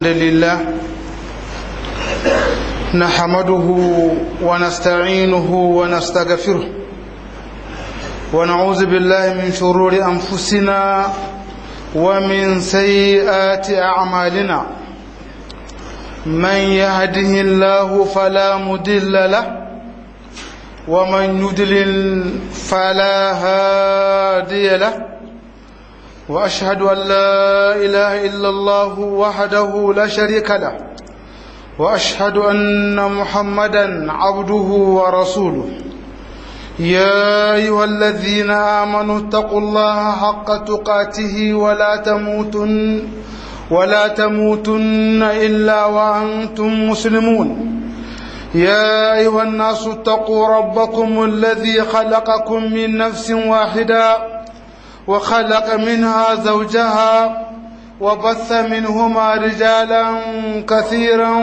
لله نحمده ونستعينه ونستغفره ونعوذ بالله من شرور أنفسنا ومن سيئات أعمالنا من يهده الله فلا مضل له ومن يضلل فلا هادي له وأشهد أن لا إله إلا الله وحده لا شريك له وأشهد أن محمدا عبده ورسوله يا أيها الذين آمنوا اتقوا الله حق تقاته ولا تموتن إلا وأنتم مسلمون يا أيها الناس اتقوا ربكم الذي خلقكم من نفس واحدة وخلق منها زوجها وبث منهما رجالا كثيرا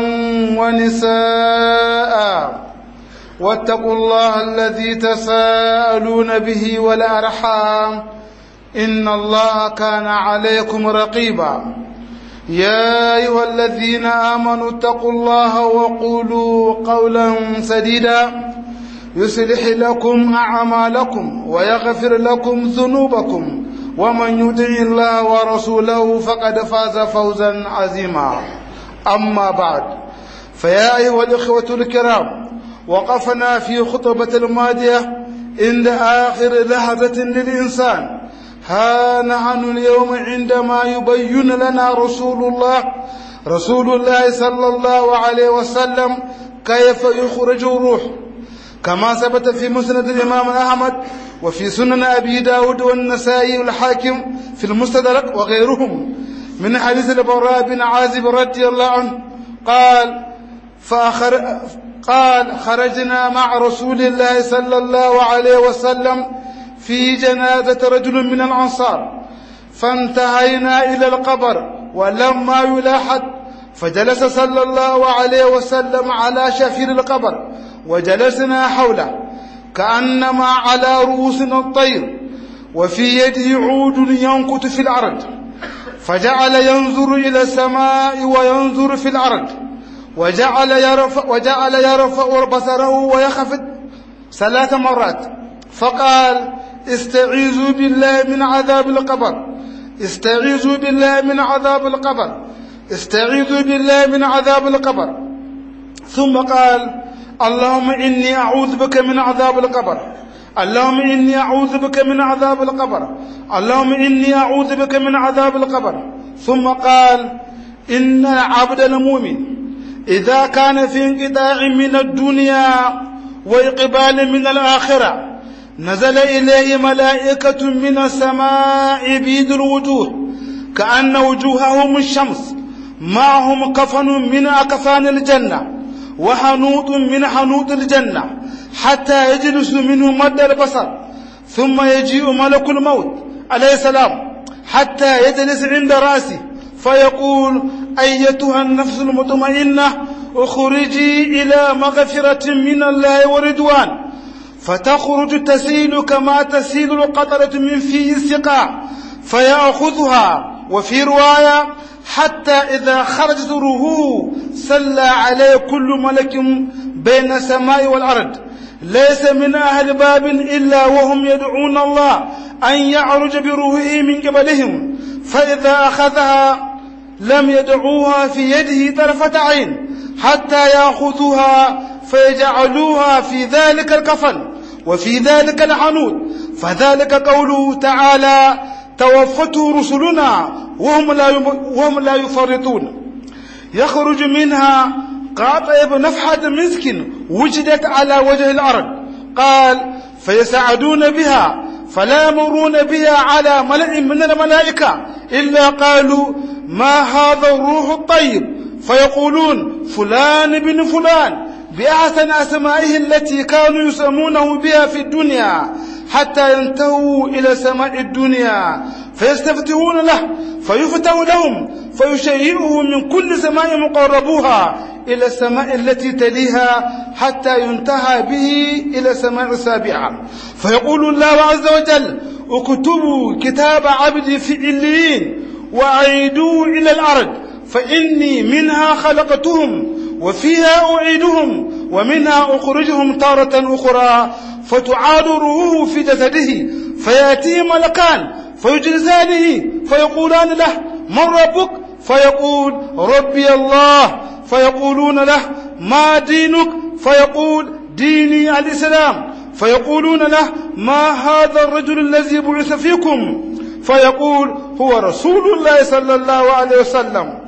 ونساء واتقوا الله الذي تساءلون به والأرحام إن الله كان عليكم رقيبا يا أيها الذين آمنوا اتقوا الله وقولوا قولا سديدا يصلح لكم أعمالكم ويغفر لكم ذنوبكم ومن يطع الله ورسوله فقد فاز فوزا عظيما أما بعد فيا أيها الإخوة الكرام وقفنا في خطبة الماضية عند آخر لحظة للإنسان ها نحن اليوم عندما يبين لنا رسول الله صلى الله عليه وسلم كيف يخرج الروح كما ثبت في مسند الإمام أحمد وفي سنن أبي داود والنسائي والحاكم في المستدرك وغيرهم من حديث البراء بن عازب رضي الله عنه قال خرجنا مع رسول الله صلى الله عليه وسلم في جنازة رجل من الأنصار فانتهينا إلى القبر ولما يلاحظ فجلس صلى الله عليه وسلم على شفير القبر وجلسنا حوله كأنما على رؤوسنا الطير وفي يده عود ينكت في الأرض فجعل ينظر إلى السماء وينظر في الأرض وجعل يرفع بصره ويخفض 3 مرات فقال استعيذوا بالله من عذاب القبر استعيذوا بالله من عذاب القبر استعيذوا بالله من عذاب القبر ثم قال اللهم إني أعوذ بك من عذاب القبر اللهم إني أعوذ بك من عذاب القبر اللهم إني أعوذ بك من عذاب القبر ثم قال إن العبد المؤمن إذا كان في انقطاع من الدنيا وإقبال من الآخرة نزل إليه ملائكة من السماء بيض الوجوه كأن وجوههم الشمس معهم كفن من أكفان الجنة وحنوط من حنوط الجنة حتى يجلس منه مد البصر ثم يجيء ملك الموت عليه السلام حتى يجلس عند رأسه فيقول أيتها النفس المطمئنة اخرجي إلى مغفرة من الله ورضوان فتخرج تسيل كما تسيل القطرة من فيه السقاء فيأخذها وفي رواية حتى إذا خرجت روحه صلى عليه كل ملك بين السماء والأرض ليس من أهل باب إلا وهم يدعون الله أن يعرج بروحه من قبلهم فإذا أخذها لم يدعوها في يده طرفة عين حتى يأخذوها فيجعلوها في ذلك الكفن وفي ذلك الحنوط فذلك قوله تعالى توفته رسلنا وهم لا يفرطون يخرج منها قاطع نفحة مسك وجدت على وجه الأرض قال فيسعدون بها فلا يمرون بها على ملأ من الملائكة إلا قالوا ما هذا الروح الطيب فيقولون فلان بن فلان بأحسن أسمائه التي كانوا يسمونه بها في الدنيا حتى ينتهوا إلى سماء الدنيا فيستفتحون له فيفتح لهم فيشيئه من كل سماء مقربوها إلى السماء التي تليها حتى ينتهى به إلى السماء السابعة فيقول الله عز وجل اكتبوا كتاب عبدي في عليين وأعيدوه إلى الأرض فإني منها خلقتهم وفيها أعيدهم ومنها أخرجهم تارة أخرى فتعاد روحه في جسده فيأتيه ملكان فيجلسانه فيقولان له من ربك فيقول ربي الله فيقولون له ما دينك فيقول ديني الإسلام فيقولون له ما هذا الرجل الذي بعث فيكم فيقول هو رسول الله صلى الله عليه وسلم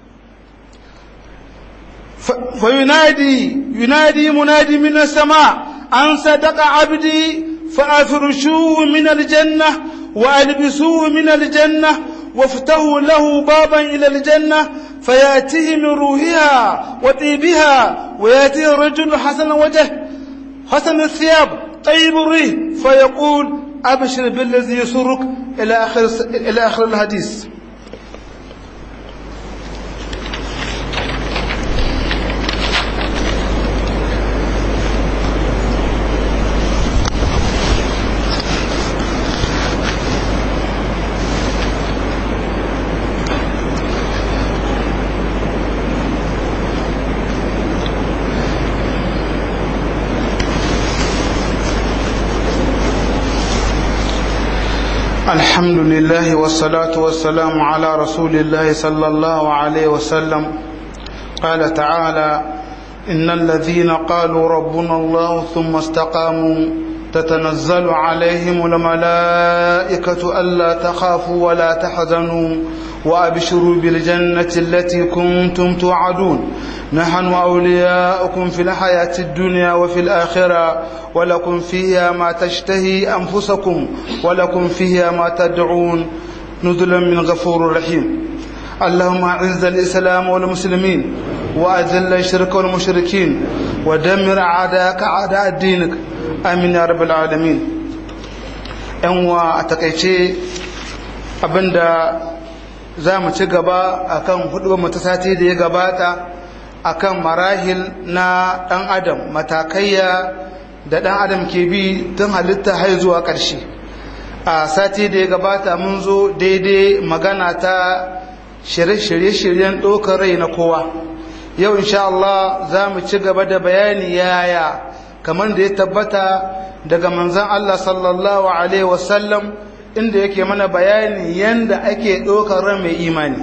فينادي منادي من السماء أن صدق عبدي فأفرشوه من الجنة وألبسوه من الجنة وافتحوا له بابا إلى الجنة فيأتيه من روحها وطيبها ويأتيه الرجل حسن الوجه حسن الثياب طيب الريح فيقول أبشر بالذي يسرك إلى آخر الحديث. الحمد لله والصلاة والسلام على رسول الله صلى الله عليه وسلم. قال تعالى إن الذين قالوا ربنا الله ثم استقاموا تتنزل عليهم الملائكة ألا تخافوا ولا تحزنوا وأبشروا بالجنة التي كنتم توعدون نحن أولياؤكم في الحياة الدنيا وفي الآخرة ولكم فيها ما تشتهي أنفسكم ولكم فيها ما تدعون نزلا من غفور رحيم. اللهم أعز الإسلام والمسلمين وأذل الشرك والمشركين ودمر أعداءك أعداء دينك آمين يا رب العالمين. أنوا أتكيشي abinda za mu ci gaba akan hudu matasati da ya gabata akan marahil na dan adam matakaiya da dan adam ke bi tun halitta har zuwa ƙarshe. A sati da ya gabata mun zo daidai magana ta shirye-shiryen ɗaukar rai na kowa. Yau insha Allah za mu ci gaba da bayani yaya kamar da ya tabbata daga manzon Allah sallallahu alaihi wasallam inda yake mana bayani yanda ake ɗaukar ran mai imani,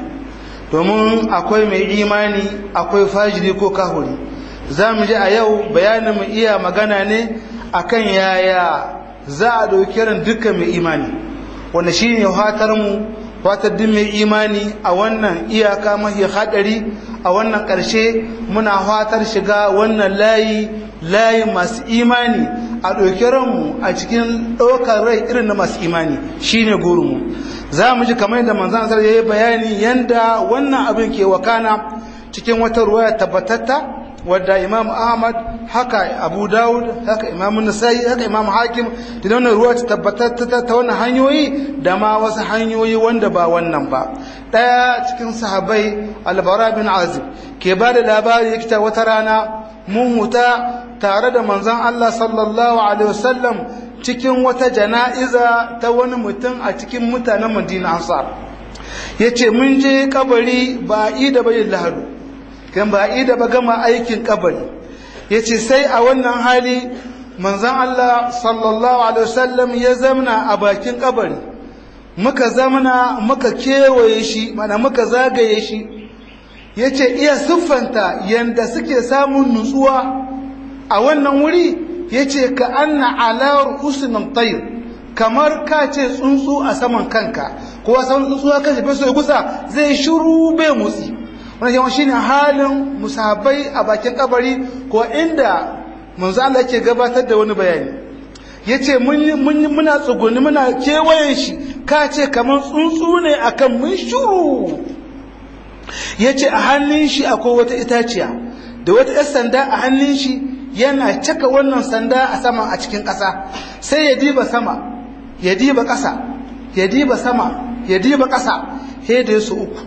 domin akwai mai imani akwai fajiri ko kahuri. za mu ji a yau bayanin mu iya magana ne akan yaya za a ɗauki ran dukkan mai imani, wanda shi ne fatar mu fatar duk mai imani a wannan iyaka mahi hadari a wannan ƙarshe. Muna fatar shiga wannan layi masu imani a ɗauki ranmu a cikin ɗaukar rai irin na masu imani, shine gurinmu. za mu ji kamar yadda manzan sarki ya yi bayani yanda wannan abin ke wakana cikin wata ruwaya tabbatatta wadda Imam Ahmad haka Abu Dawud haka Imam Nasa'i haka Imam Hakim da wannan ruwa ta tabbatatta ta wannan hanyoyi da ma wasu hanyoyi wanda ba wannan ba. Daya cikin sahabbai Al-Bara bin Azib ke ba da labari yake ta wata rana mun huta tare da manzon Allah sallallahu alaihi wasallam cikin wata jana'iza ta wani mutum a cikin mutanen Madina Ansar. Yace mun je kabari ba da bayin lahadu kan ba da ba gama aikin kabari. Yace sai a wannan hali manzon Allah sallallahu alaihi wasallam ya zamna a bakin kabari, muka zamna muka kewaye shi mana muka zagaye shi. Yace iya siffanta yanda suke samun nutsuwa a wannan wuri, yace ka anna ala ru'usin tayr, kamar ka ce tsuntsu a saman kanka ko a saman tsuntsu ka shafe su gusa zai shiru bai motsi. Wannan yawan shine halin musahabbai a bakin kabari ko inda manzo Allah yake gabatar da wani bayani. Yace muna tsuguni muna kewayen shi ka ce kamar tsuntsu ne akan mun shiru. Yace a hannun shi akwai wata itaciya da wata yar sanda a hannun shi, yana caka wannan sanda a sama a cikin ƙasa, sai ya diba sama ya diba ƙasa ya diba sama ya diba ƙasa, sai da su uku.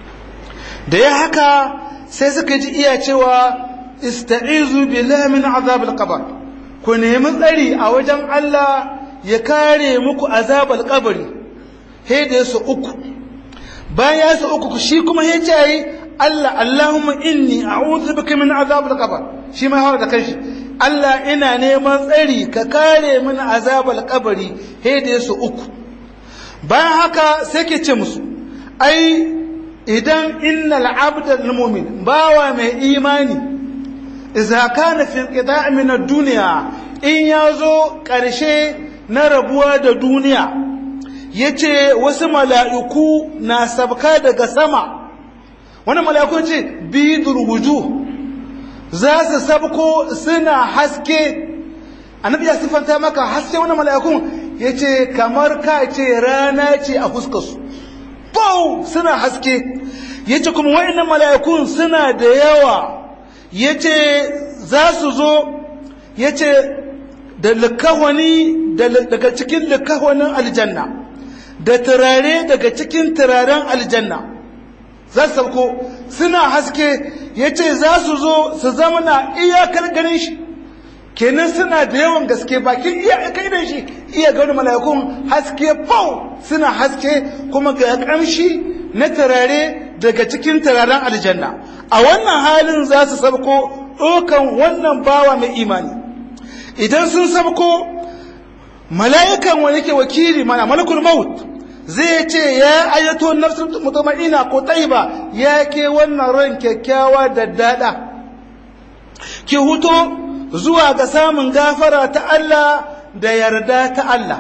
Da ya haka sai suka ji iya cewa ista'izu billahi min azabil qabr, ku nemi tsari a wajen Allah ya kare muku azabal qabri. Sai da su uku, bayan ya su uku shi kuma ya ce Allah Allahumma inni a'udhu bika min azabil qabr shi ma hawa da kanshi Allah ina neman tsari ka kare min azabal qabri he da su uku bayan haka sai ke ce musu ai idan innal abda mu'min bawa mai imani idza kana fi inqita' min ad-dunya in yazo karshe na rabuwa da duniya yace wasu mala'iku na sabka daga sama wannan mala'iku ce bidur wujuh za su sabko suna haske annabi ya sifanta maka haske wannan mala'ikun yace kamar ka ce rana ce a fuskar su bau suna haske yace kuma wayannan mala'ikun suna da yawa yace za su zo yace da likawani daga cikin likawanin aljanna da turare daga cikin turaren aljanna za su sauko suna haske yace za su zo su zama na iyakar ganin shi kenan suna da yawan gaske bakin iyakar da shi iya ga wani mala'ikun haske fau suna haske kuma ga kamshi na turare daga cikin turaren aljanna a wannan halin za su sauko ɗaukan wannan bawa mai imani idan sun sabko mala'ikan wani yake wakili mana malakul maut zai ce ya ayyato nafsul mutmainna ko tayyiba ya ke wannan ran kyakkyawa da dada ki huto zuwa ga samun gafara ta Allah da yarda ta Allah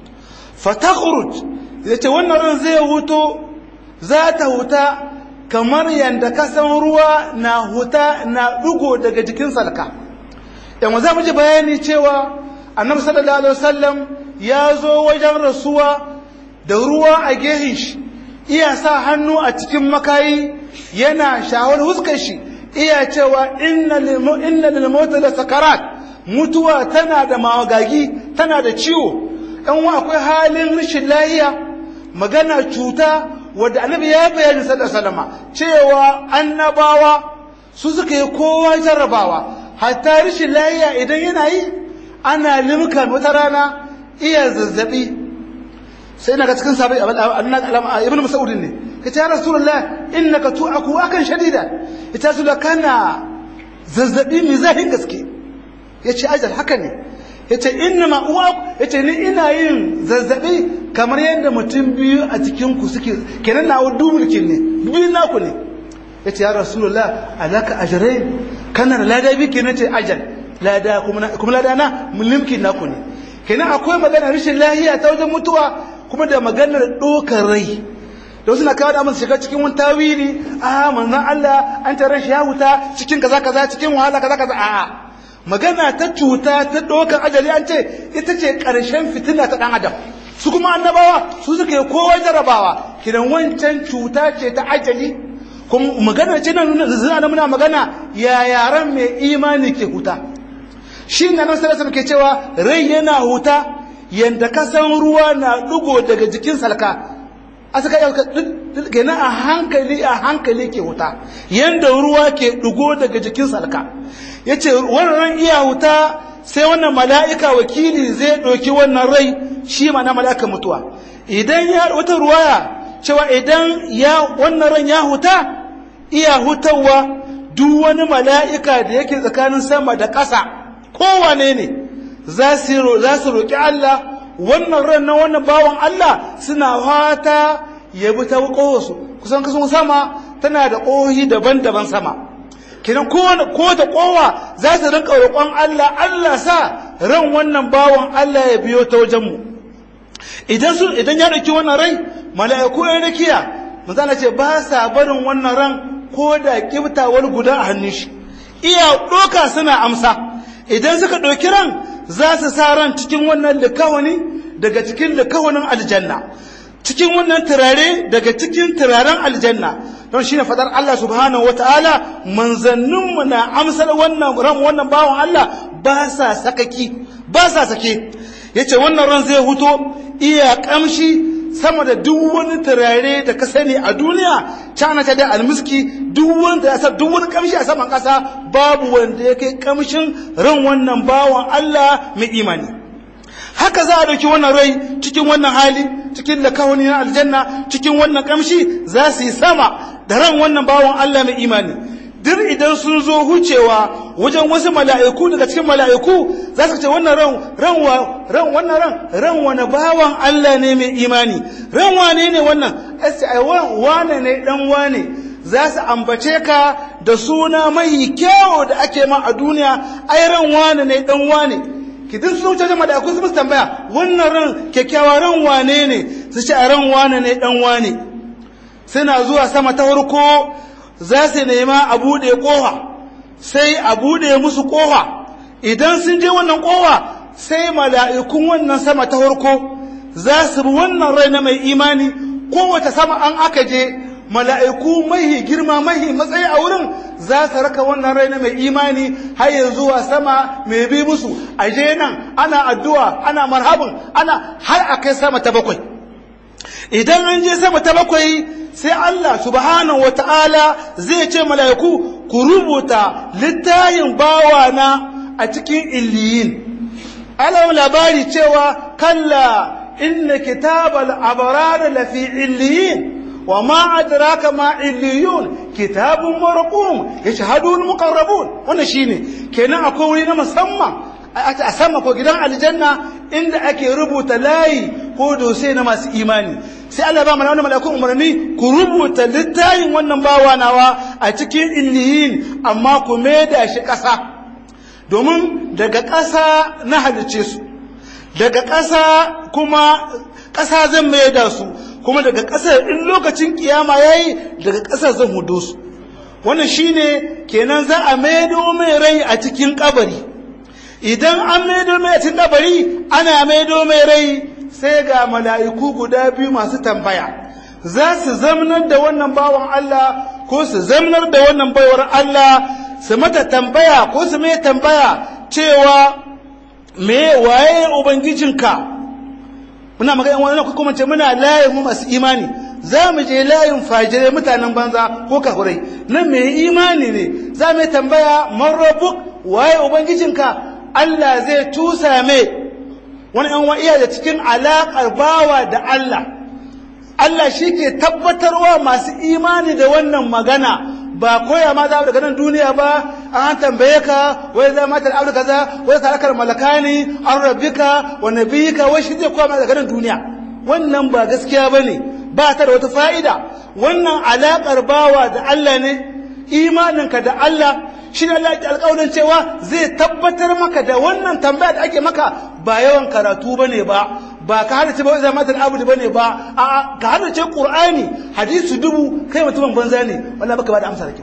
fatakhruj yace wannan ran zai huto za ta huta kamar yanda kasan ruwa na huta na dugo daga jikin salka yan za mu ji bayani cewa annabi sallallahu alaihi wasallam ya zo wajen rasuwa da ruwa a gehin shi iya sa hannu a cikin makayi yana shawar huskar shi iya cewa inna lil mauti la sakarat mutuwa tana da mawagagi tana da ciwo dan wa akwai halin rashin lahiya magana cuta wanda annabi ya bayani sallallahu alaihi wasallam cewa annabawa su suka yi kowa jarrabawa hatta rashin lahiya idan yana yi ana limkan wata rana iya zazzabi sai naga cikin sabai ibn mas'ud ne kace ya rasulullah innaka tu'aku akan shadida ita su kana zazzabi mai zahin gaske yace ajal haka ne yace innama uwaq yace ni ina yin zazzabi kamar yadda mutum biyu a cikin ku suke kenan na wudu mulkin ne biyu naku ne yace ya rasulullah alaka ajrain kana lada bi kenan ce ajal lada kuma lada na mulkin naku ne kenan akwai magana rashin lahiya ta wajen mutuwa kuma da maganar dokar rai da wasu na kawo da amsa shiga cikin wani tawili manzon Allah an tarar shi ya huta cikin kaza kaza cikin wahala kaza kaza a'a magana ta cuta ta dokar ajali an ce ita ce karshen fitina ta dan adam su kuma annabawa su suka yi kowa jarabawa kidan wancan cuta ce ta ajali kuma magana ce nan zina muna magana ya yaran mai imani ke huta shi ne nan sallallahu ke cewa rai yana huta yanda kasan ruwa na dugo daga jikin salka a saka yau kenan a hankali ke huta yanda ruwa ke dugo daga jikin salka yace wannan iya huta sai wannan mala'ika wakili zai doki wannan rai shi ma na mala'ikan mutuwa idan ya wata ruwaya cewa idan ya wannan ran ya huta iya hutawa duk wani mala'ika da yake tsakanin sama da ƙasa kowane ne za su roƙi Allah wannan ran na wannan bawan Allah suna fata ya bi ta ƙowarsu kusan kasan sama tana da ƙohi daban-daban sama kinan ko da ƙowa za su rinka roƙon Allah Allah sa ran wannan bawan Allah ya biyo ta wajenmu idan ya ɗauki wannan rai mala'iku ya rakiya manzana ce ba sa barin wannan ran ko da kiftawar guda a hannun shi iya ɗoka suna amsa idan suka ɗauki ran za su sa ran cikin wannan likawani daga cikin likawanin aljanna cikin wannan turare daga cikin turaren aljanna don shine fadar Allah subhanahu wataala manzanninmu na amsar wannan ran wannan bawan Allah ba sa sakaki ba sa sake yace wannan ran zai huto iya kamshi sama da duk wani turare da ka sani a duniya cana ta da almiski duk wani kamshi a saman kasa babu wanda ya kai kamshin ran wannan bawan Allah mai imani haka za a dauki wannan rai cikin wannan hali cikin lakawani na aljanna cikin wannan kamshi za su yi sama da ran wannan bawan Allah mai imani duk idan sun zo hucewa wajen wasu mala'iku daga cikin mala'iku za su ce wannan ran wani bawan Allah ne mai imani, ran wane ne wannan, ai wane ne dan wane, za su ambace ka da suna mai kyawo da ake ma a duniya, ai ran wane ne dan wane. Ki duk sun wuce mala'iku su musu tambaya wannan ran kyakkyawa ran wane ne, su ce a ran wane ne dan wane. Suna zuwa sama ta farko za su nema a buɗe ƙofa, sai a buɗe musu ƙofa. Idan sun je wannan ƙofa sai mala'ikun wannan sama ta farko za su bi wannan rai na mai imani. Kowace sama an aka je mala'iku mahi girma mahi matsayi a wurin za su raka wannan rai na mai imani har ya zuwa sama mai bi musu. A je nan ana addu'a ana marhabin ana har a kai sama ta bakwai. Idan an je sama ta bakwai sai Allah subhanahu wa ta'ala zai ce mala'iku ku rubuta littayin bawana a cikin illiyin. Alamun labari cewa kalla inna kitabal abrar lafi illiyin wa ma adraka ma illiyun kitabun marqum yashhadun muqarrabun. Wannan shine kenan akwai wuri na musamman a sama ko gidan aljanna inda ake rubuta layi ko dosai na masu imani. Sai Allah ba mana wannan malakun umarni ku rubuta littayin wannan bawa nawa a cikin illiyin, amma ku maida shi ƙasa, domin daga ƙasa na halice su, daga ƙasa kuma ƙasa zan maida su, kuma daga ƙasa in lokacin kiyama yayi daga ƙasa zan hudo su. Wannan shine kenan za a maido mai rai a cikin kabari. Idan an maido mai a cikin kabari ana maido mai rai sai ga mala'iku guda biyu masu tambaya za su zamnar da wannan bawan Allah ko su zamnar da wannan baiwar Allah, su mata tambaya ko su mai tambaya cewa me waye ubangijinka. Muna magana wannan kuma ce muna layin mu masu imani, za mu je layin fajirai mutanen banza ko kafurai. Nan mai imani ne za mu tambaya man rabbuk, waye ubangijinka. Allah zai tusa mai wani ‘yan iya da cikin alaƙar bawa da Allah. Allah shi ke tabbatarwa masu imani da wannan magana, ba koya ma za daga nan duniya ba. An tambaye ka wai za matar abu kaza wai tarakar malakani an rabbika wa nabiyika, wai shi zai koya ma daga nan duniya. Wannan ba gaskiya ba ne, ba ta da wata fa'ida. Wannan alaƙar bawa da Allah ne, imaninka da Allah shi ne Allah ya alƙawarin cewa zai tabbatar maka da wannan tambaya da ake maka. Ba yawan karatu bane ba ka hadace ba zai matar abu bane ba, a'a ka hadace Qur'ani hadisi 1000 kai mutumin banza ne wallahi baka ba da amsa da ke.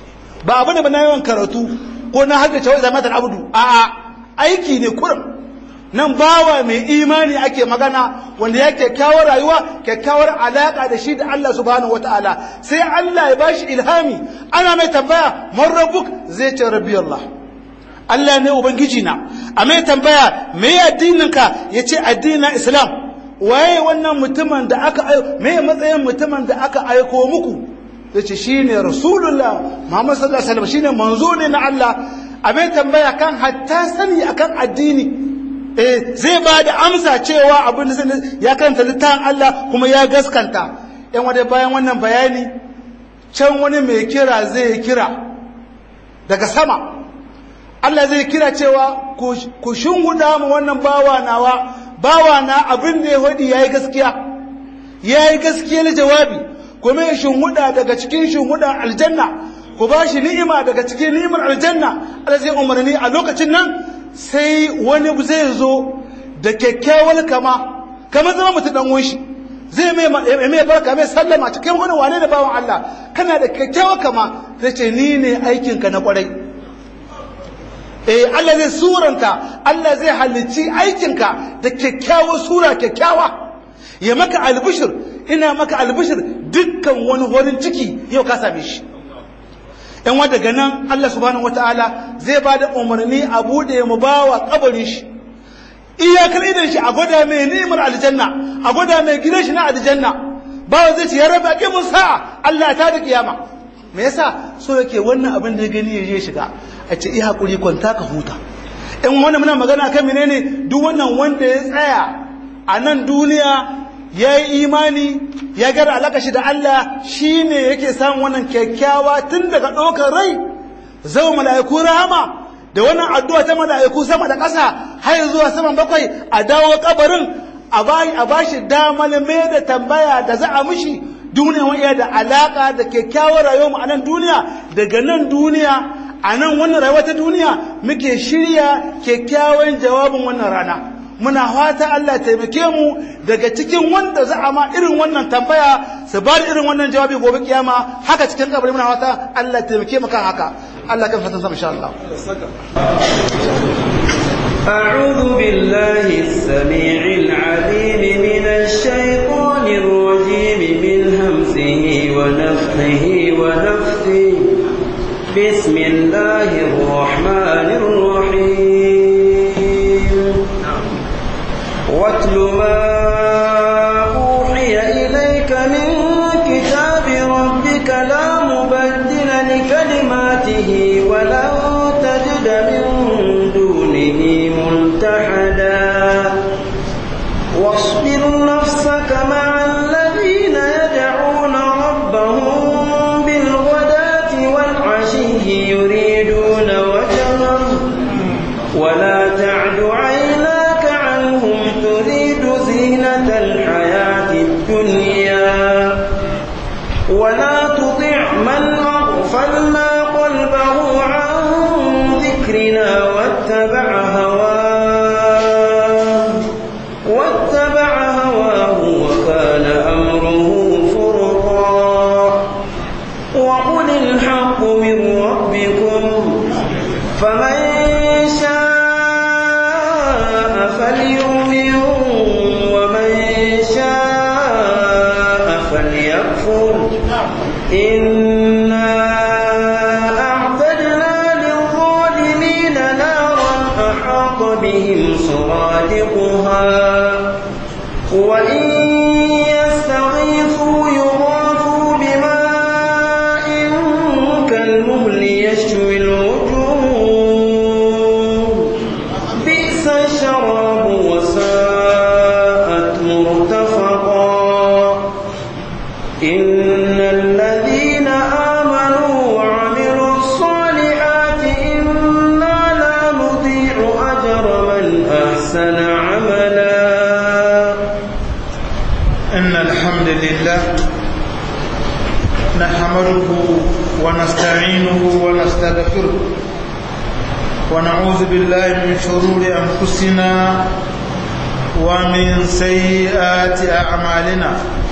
Ba abane ba na yawan karatu ko na hadace wai zai matar abu, a'a aiki ne kurum. Nan bawa mai imani ake magana wanda ya kyakkyawar rayuwa, kyakkyawar alaka da shi da Allah subhanahu wataala. Sai Allah ya bashi ilhami, ana mai tambaya man rabbuk, zai ce rabbi Allah, Allah ne ubangiji na. A mai tambaya me addininka, yace addinin Islam. Waye wannan mutumin da aka me matsayin mutumin da aka aiko muku, yace shine rasulullah Muhammad sallallahu alaihi wasallam, shine manzo ne na Allah. A mai tambaya kan hatta sani akan addini, zai ba da amsa cewa abin da ya karanta littafin Allah kuma ya gaskanta. Yan wadda bayan wannan bayani can wani mai kira zai kira daga sama. Allah zai kira cewa ku shunguda mu wannan bawa na abin da ya hudi yayi gaskiya na jawabi, kuma ya shunguda daga cikin shungudan aljanna, ku ba shi ni'ima daga cikin ni'imar aljanna. Allah zai umarni a lokacin nan sai wani zai zo da kyakkyawar kamar zama mutum dan wanshi, zai mai barka mai sallama cikin wani wane da bawan Allah, kana da kyakkyawar kama, zai ce ni ne aikinka na kwarai. Allah zai suranta, Allah zai halicci aikinka da kyakkyawar sura kyakkyawa, ya maka albishir, ina maka albishir dukkan wani horin ciki yau ka same shi. Yan wa daga nan Allah subhanahu wataala zai ba da umarni a bude mu bawa kabarin shi, iyakar idan shi a gwada mai ni'imar aljanna, a gwada mai gidan shi na aljanna. Bawa zai ce ya rabu ake mun sa'a Allah ta da kiyama. Me yasa so yake wannan abin da ya gani ya je shiga, a ce iya hakuri kwanta ka huta. In wannan muna magana kan menene, duk wannan wanda ya tsaya a nan duniya ya yi imani ya gara alaka shi da Allah shi ne yake samun wannan kyakkyawa tun daga ɗaukar rai zau mala'iku rahama da wannan addu'a ta mala'iku sama da ƙasa har zuwa saman bakwai a dawo kabarin a bashi damar mai da tambaya da za a mishi duniya wani da alaka da kyakkyawar rayuwar mu a nan duniya daga nan duniya a nan wannan rayuwa ta duniya muke shirya kyakkyawan jawabin wannan rana muna fata Allah taimake mu daga cikin wanda za a ma irin wannan tambaya su ba da irin wannan jawabi gobe kiyama haka cikin kabari muna fata Allah taimake mu kan haka Allah kan fatan sa insha Allah أعوذ بالله السميع العليم من الشيطان الرجيم من همزه ونفخه ونفثه بسم الله الرحمن الرحيم واتل ما أوحي إليك من كتاب ربك لا مبدل لكلماته ولن تجد من دونه ملتحدا واصبر نفسك مع الذين يدعون ربهم بالغداة والعشي يريدون وجهه ولا تعد عيناك عنهم تريد زينة الحياة الدنيا ولا تطع من أغفلنا قلبه عن ذكرنا واتبع هواه وكان أمره فرطا وقل الحق من ربكم فمن شاء فليؤمن ومن شاء فليكفر إنا أعتدنا للظالمين نارا أحاط بهم سرادقها وإن يستغيثوا يغاثوا بماء كالمهل يشوي الوجوه بئس الشراب وساءت مرتفقا إن الذين آمنوا وعملوا الصالحات إنا لا نضيع أجر من أحسن عملا إن الحمد لله نحمده ونستعينه ونستغفره ونعوذ بالله من شرور أنفسنا ومن سيئات أعمالنا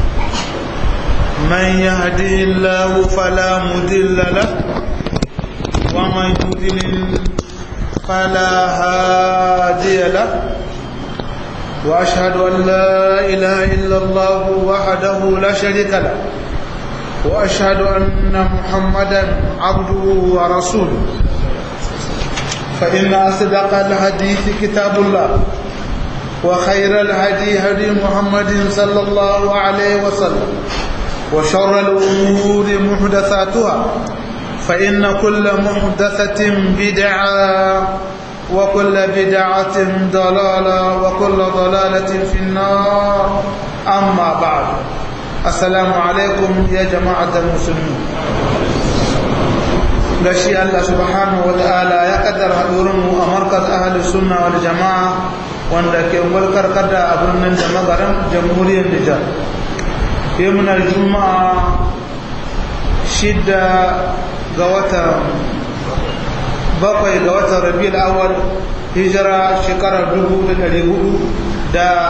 من يهده الله فلا مضل له ومن يضلل فلا هادي له وأشهد أن لا إله إلا الله وحده لا شريك له وأشهد أن محمدا عبده ورسوله فإن أصدق الحديث كتاب الله وخير الهدي هدي محمد صلى الله عليه وسلم وشر الأمور محدثاتها فإن كل محدثة بدعة وكل بدعة ضلالة وكل ضلالة في النار أما بعد السلام عليكم يا جماعة المسلمين gashi Allah subhanahu wa ta'ala ya kaddara hadurinmu a markaz ahli sunna wal jama'a wanda ke mulkar kada a birnin da magaran jamhuriyar Nijar yau muna juma'a 6 ga watan 7 ga watan Rabiul Awwal hijira shekarar 1442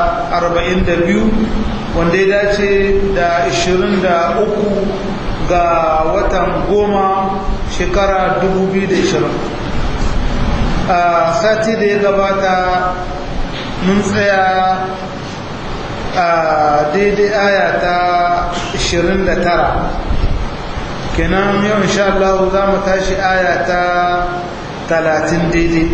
wanda ya dace da 23 ga watan 10 shekara 2020 a sati da ya gabata mun tsaya a daidai aya ta 29 kenan yau insha Allah za mu tashi aya ta 30 daidai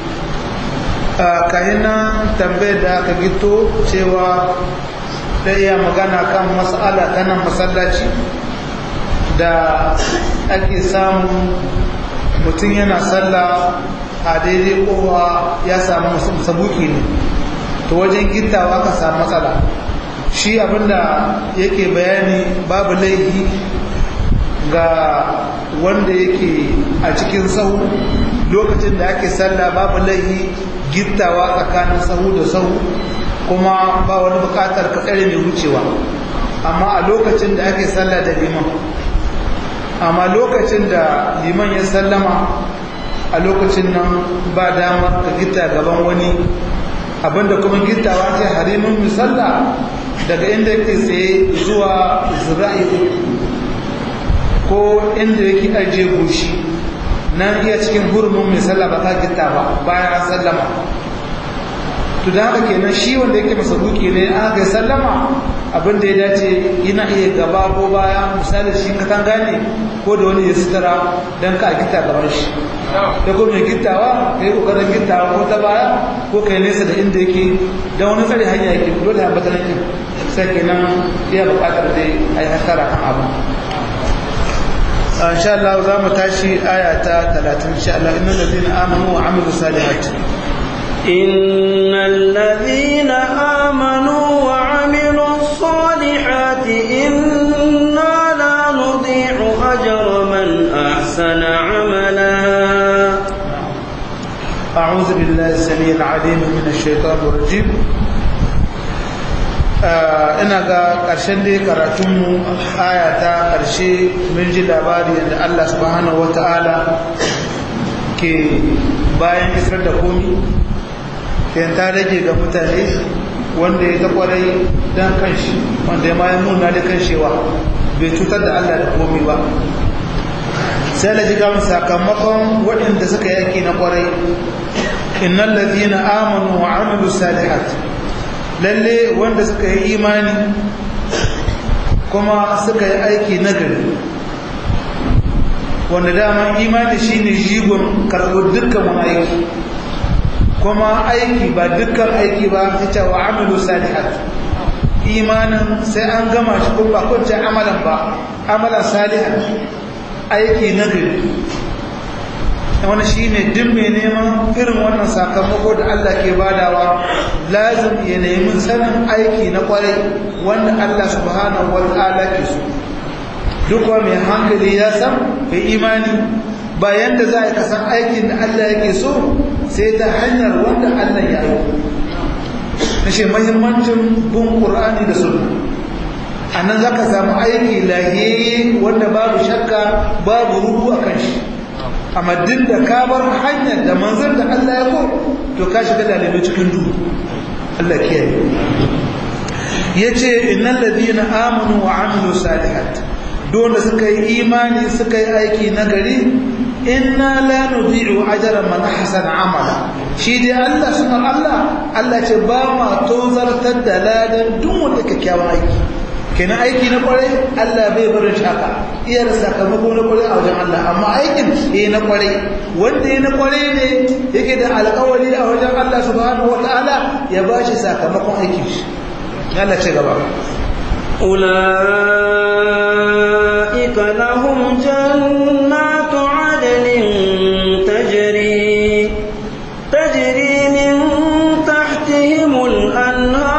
kahinan tambayar da aka gito cewa da iya magana kan mas'ala ta nan masallaci da ake samu mutum yana sallah a daidai kowa ya samu sabuki ne to wajen gittawa ka samu matsala shi abinda yake bayani babu laifi ga wanda yake a cikin sahu lokacin da ake sallah babu laifi gittawa tsakanin sahu da sahu kuma ba wani bukatar ka tsare mai wucewa amma a lokacin da ake sallah da liman amma lokacin da liman ya sallama a lokacin nan ba damar ka gitta gaban wani abinda kuma gittawa ce harimin misalla daga inda yake tsaye zuwa zira'i ko inda yake ajiye goshi nan iya cikin hurumin mai sallah ba ka gitta ba bayan an sallama to da haka kenan shi wanda yake masabuki ne aka yi sallama abinda ya dace yana iya gaba ko baya misali shi katanga ne ko da wani ya sutura don ka gitta gaban shi da ko mai gittawa ka yi kokarin gittawa ko ta baya ko kai nesa da inda yake don wani tsari hanya yake dole ya bata nan sai kenan iya bukatar dai a yi hasara kan abu insha Allah za mu tashi aya ta 30 insha Allah innal ladina amanu wa amilu salihati innal ladina amanu wa amilu salihati inna la nudhi'u ajra man ahsana amala a'udhu billahi as-sami'il 'alim minash shaitanir rajim ina ga ƙarshen dai karatunmu aya ta ƙarshe mun ji labari yadda Allah subhanahu wata'ala ke bayan isar da komi ke ta rage ga mutane wanda ya ta kwarai don kanshi wanda ya mayan nuna da kanshewa bai cutar da Allah da komi ba sai da ji gamin sakamakon waɗanda suka yaki na kwarai innal ladina amanu wa amilu salihat lalle wanda suka yi imani kuma suka yi aiki nagari wanda dama imani shine jigon karɓar dukkan wani aiki kuma aiki ba dukkan aiki ba ta ce wa amilu salihat imanin sai an gama shi kuma ba kwanci amalan ba amalan salihat aiki nagari wani shi ne duk mai neman irin wannan sakamako da Allah ke badawa lazim ya nemi sanin aiki na kwarai wanda Allah subhanahu wa ta'ala ke so duk wa mai hankali ya san bai imani bayan da za a kasan aikin da Allah yake so sai ta hanyar wanda Allah ya yi na shi mahimmancin bin Qur'ani da sunna a nan za ka samu aiki lahiyayye wanda babu shakka babu ruhu a kan shi amma din da ka bar hanyar da manzon da Allah ya ko to ka shiga dalibai cikin duhu Allah kiyaye yace innal ladina amanu wa amilu salihat dole suka yi imani suka yi aiki nagari inna la nudhi'u ajra man ahsana amala shi dai Allah subhanahu Allah ce ba ma tozartar da ladan duk wanda kyakkyawan aiki kenan aiki na kwarai Allah bai barin shaka iya da sakamako na kwarai a wajen Allah amma aikin na kwarai wanda na kwarai ne yake da alƙawari a wajen Allah subhanahu wataala ya bashi sakamakon aikin shi Allah ce gaba ulaika lahum jannatu adnin tajri min tahtihim al-anhar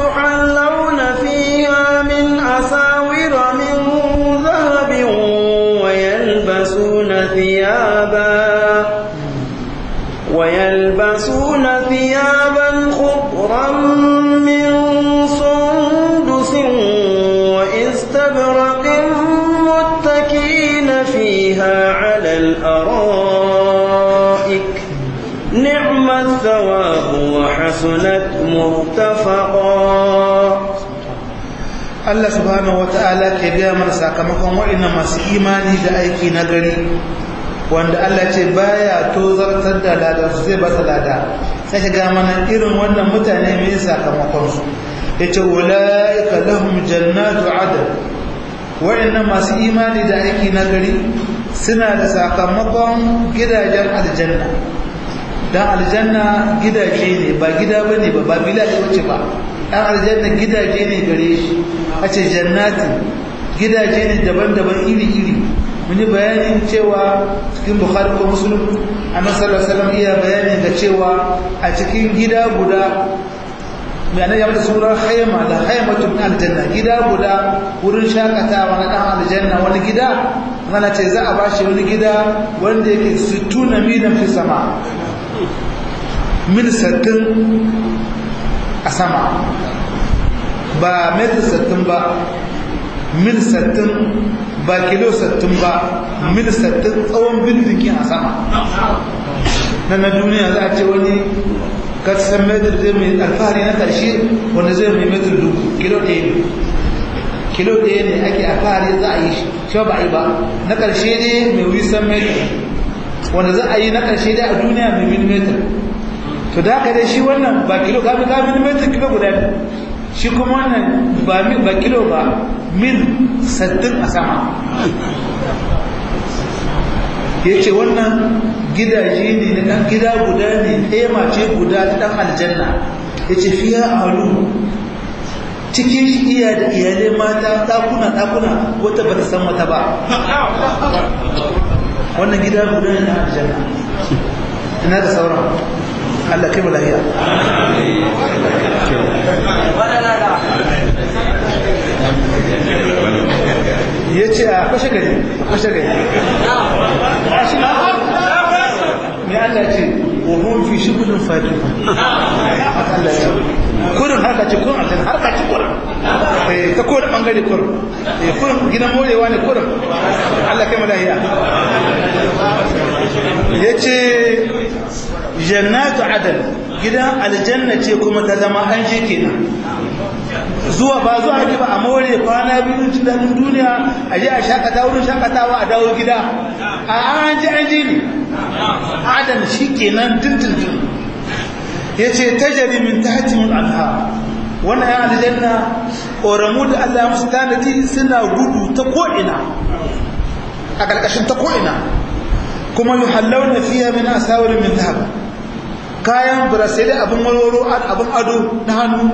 ويلبسون ثيابا خضرا من سندس واستبرق متكئين فيها على الأرائك نعم الثواب وحسنت مرتفقا Allah subhanahu wata'ala ke gaya mana sakamakon wa'annan masu imani da aiki na gari wanda Allah ce baya tozartar da ladar su zai basa lada sai ka ga mana irin wannan mutane mai sakamakon su yace ulaika lahum jannatu adn wa'annan masu imani da aiki na gari suna da sakamakon gidajen aljanna dan aljanna gidaje ne ba gida bane ba bila ce ba dan aljanna gidaje ne gare shi a ce jannati gidaje ne daban-daban iri-iri mun yi bayanin cewa cikin bukhari ko muslim annabi sallallahu alaihi wasallam iya bayanin da cewa a cikin gida guda mai annabi ya mata surar hayma da haymatun aljanna gida guda wurin shakatawa na dan aljanna wani gida ana ce za a bashi wani gida wanda yake 60 milan fi sama mil 60 a sama ba metar 60 ba mil 60 ba kilo 60 ba mil 60 tsawon bildikin a sama na duniya za a ce wani kasan metar zai mai alfahari na ƙarshe wanda zai mai metar dubu kilo ɗaya ne ake alfahari za a yi shi ba a yi ba na ƙarshe ne mai wisan metar wanda za a yi na ƙarshe dai a duniya mai milimetar to da haka dai shi wannan ba kilo ka milimetar kilo guda ne shi kuma wannan ba kilo ba mil 60 a sama ya ce wannan gidaje ne na ɗan gida guda ne hema ce guda ta ɗan aljanna ya ce fiya alu cikin iya da iyalai mata ɗakuna wata ba ta san wata ba wannan gida guda ne na aljanna ina da sauran Allah kai malahiya ya ce a kwashe gari mai Allah ce wahun fi shi gudun fadi Allah ce kurin harka ce kurin aljanna harka ce kurin ta kowane bangare kurin gidan morewa ne kurin Allah kai malahiya ya ce jannatu adal gidan aljanna ce kuma ta zama an shi kenan zuwa ake ba a more kwana biyu cikin daɗin duniya a je a shakata wurin shakatawa a dawo gida a an ji ne adal shi kenan dindindin ya ce tajari min tahtimul anha wannan ya aljanna ƙoramu da Allah musu tanadi suna gudu ta ko'ina a ƙarƙashin ta ko'ina kuma yuhallawna fiha min asawir min dhahab kayan burasai abin warwaro abin ado na hannu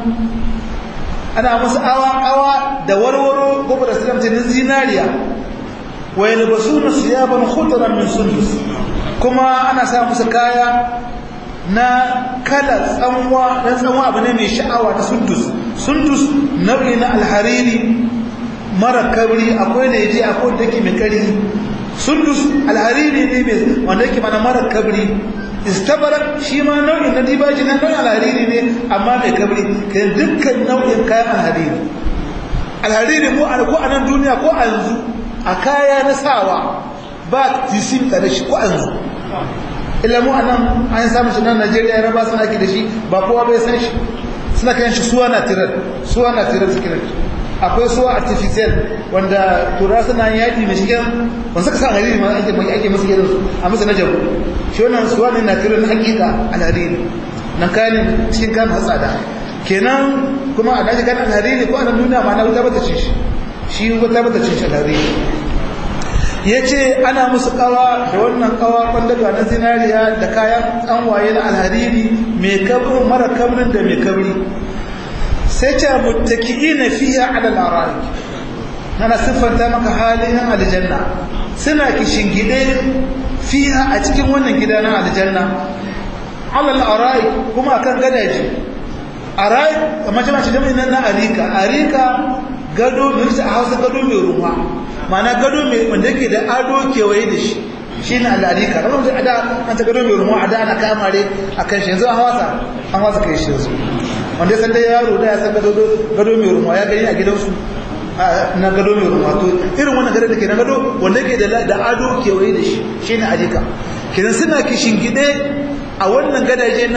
ana musu awa da warwaro ko burasai na zinariya wa yalbasuna siyaban khudran min sundus kuma ana sa musu kaya na kala tsanwa abu ne mai sha'awa na sundus nau'i na alhariri mara kabri akwai da yaje akwai da yake mai kari sundus alhariri ne mai wanda yake mana mara kabri istabarak shi ma nau'in na dibaji na nau'in alhariri ne amma mai kabri kai dukkan nau'in kayan alhariri ko a nan duniya ko a yanzu a kaya na sawa ba tisim da shi ko a yanzu illa mu anan an samu shi nan Najeriya ya ba su ake da shi ba kowa bai san shi suna kan shi suwa na tirar suke da shi akwai suwa artificial wanda tura suna yaƙi mai shigen wanda suka sa alhariri ma ake masu gidan su a masu na jago shi wannan suwa ne na tirar na hakika alhariri nan kayan cikin kayan hatsada kenan kuma a daji kayan alhariri ko ana nuna ma na wuta bata ce shi wuta bata ce alhariri ya ce ana musu kawa da wannan kawa kwallaga na zinariya da kayan tsanwaye na alhariri mai kabrin mara kabrin da mai kabri sai ce muttaki'ina fiha ala al-ara'ik ana siffanta maka halin aljanna suna kishingide fiha a cikin wannan gida na aljanna ala al-ara'ik kuma akan gadaje ara'ik amma jama'a ce jama'a na arika gado ne a Hausa gado mai ruwa ma'ana gado mai wanda yake da ado kewaye da shi shine al-arika kamar da ada an ta gado mai ruwa ada ana kamare akan shi yanzu an wasa kai shi yanzu wanda ya san da yaro da ya san gado mai ruwa ya gani a gidansu na gado mai ruwa to irin wannan gado da ke na gado wanda yake da ado kewaye da shi shine arika kidan suna kishin gide a wannan gadaje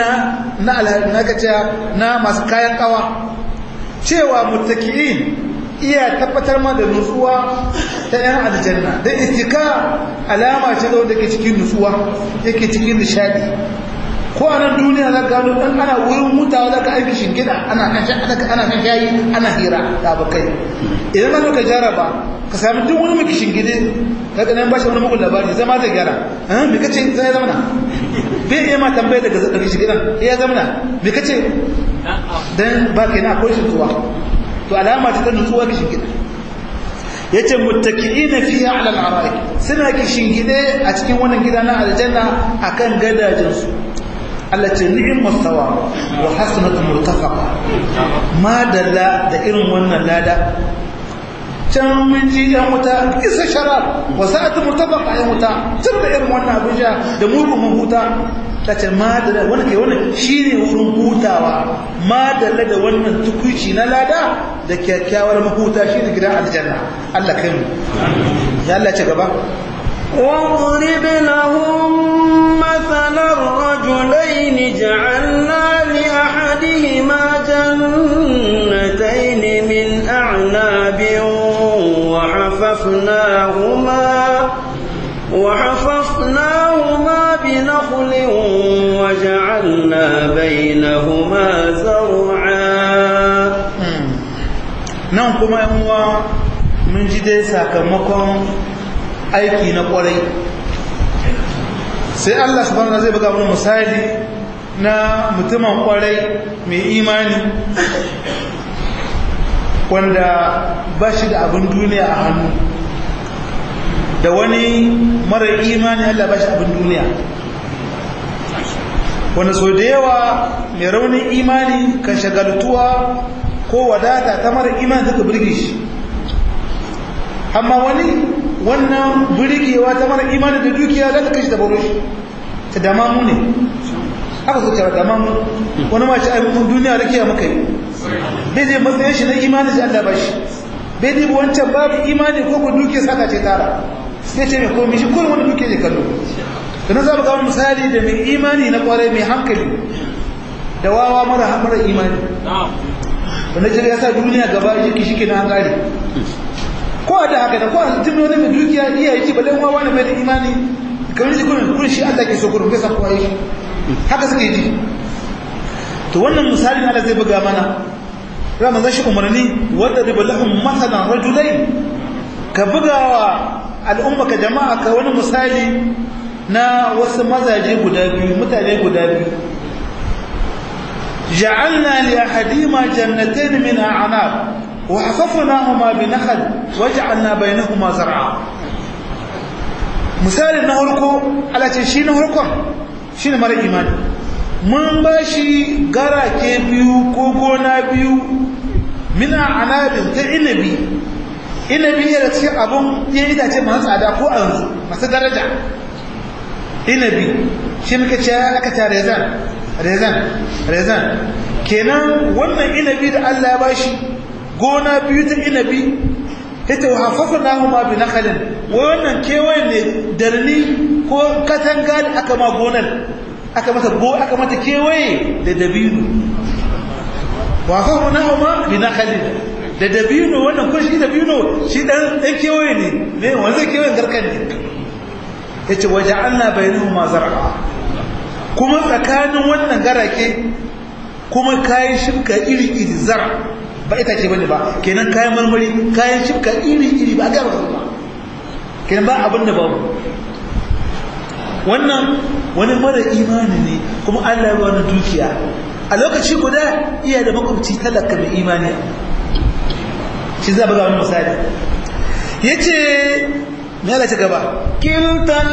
na masu kayan kawa cewa muttaki'in iya tabbatar ma da nutsuwa ta yan aljanna da istika alama ce da ke cikin nutsuwa yake cikin nishadi ko a nan duniya za ka gano dan ana wurin mutawa za ka aiki shingida ana kan shayi ana hira da abokai idan ka jaraba ka sami duk wani miki shingide ka ganin bashi wani mugun labari zama zai gyara me kace sai ya zamana bai iya ma tambaye daga shingidan ya zamana me kace dan ba kenan akwai shi zuwa to alama ta nutsuwa ki shingide yace muttaki'ina fiha 'ala al-ara'ik suna ki shingide a cikin wannan gida na aljanna akan gadajin su Allah ce ni'mat thawab wa hasanat murtafaqa ma dalla da irin wannan lada can mun ji yan wuta isa sharab wa sa'at murtafaqa yan wuta tun da irin wannan abin sha da mugun huta ta ce ma dalla wannan ke wannan shine wurin hutawa ma dalla da wannan tukuici na lada da kyakkyawar mahuta shine gidan aljanna Allah kai mu ya Allah ce gaba واضرب لهم مثلا الرجلين جعلنا لأحدهما جنتين من أعناب وحففناهما بنخل وجعلنا بينهما زرعا نعم كما هو من جدي ساكمكم aiki na kwarai sai Allah subhanahu wa ta'ala zai buga mana misali na mutumin kwarai mai imani wanda ba shi da abin duniya a hannu da wani mara imani Allah ba shi abin duniya wanda so da yawa mai raunin imani kan shagaltuwa ko wadata ta mara imani suka birge shi amma wani wannan burgewa ta mara imani da dukiya za ta kashi da baro shi ta damamu ne haka su cewa damamu wani ma ci aibin duniya da kiya maka yi bai zai matsayin shi na imani da Allah ba shi bai zai wancan babu imani ko ku dukiya saka ce tara sai ce mai komi shi kullum wani dukiya ne kallo da na zaba gawar misali da mai imani na kwarai mai hankali da wawa mara imani wanda ce ya sa duniya gaba shi ke na hankali ko da haka da ko a tun wani mai dukiya iya yi ba dan wawa ne mai da imani kamar shi kun shi Allah ke so kurun bai san kowa yi haka suke ji to wannan misalin Allah zai buga mana Ramadan shi umarni wadda riba lahum masalan rajulain ka bugawa al'umma ka jama'a ka wani misali na wasu mazaje guda biyu mutane guda biyu ja'alna li ahadima jannatayn min a'nab وحففناهما بنخل وجعلنا بينهما زرعا misalin na harko alace shi na harkon shi ne mara imani mun ba shi garake biyu ko gona biyu mina anabin ta inabi yana cikin abun ya itace masu tsada ko anzu masu daraja inabi shi muka ce aka ta rezan kenan wannan inabi da Allah ya ba shi gona biyu ta inabi ita hafafna huma bi nakhlin wannan kewaye ne darni ko katanga da aka ma gonar aka mata kewaye da dabino hafafna huma bi nakhlin da dabino wannan ko shi dabino shi dan kewaye ne wanda kewayen garkan ne yace waja'alna bainahuma zar'a kuma tsakanin wannan garake kuma kayan shibka iri zar ba ita ce bane ba kenan kayan marmari kayan shibka iri ba ga ba kenan ba abin da babu wannan wani mara imani ne kuma Allah ya ba wani dukiya a lokaci guda iya da makwabci talaka mai imani shi za buga wani misali yace me Allah ta gaba kiltal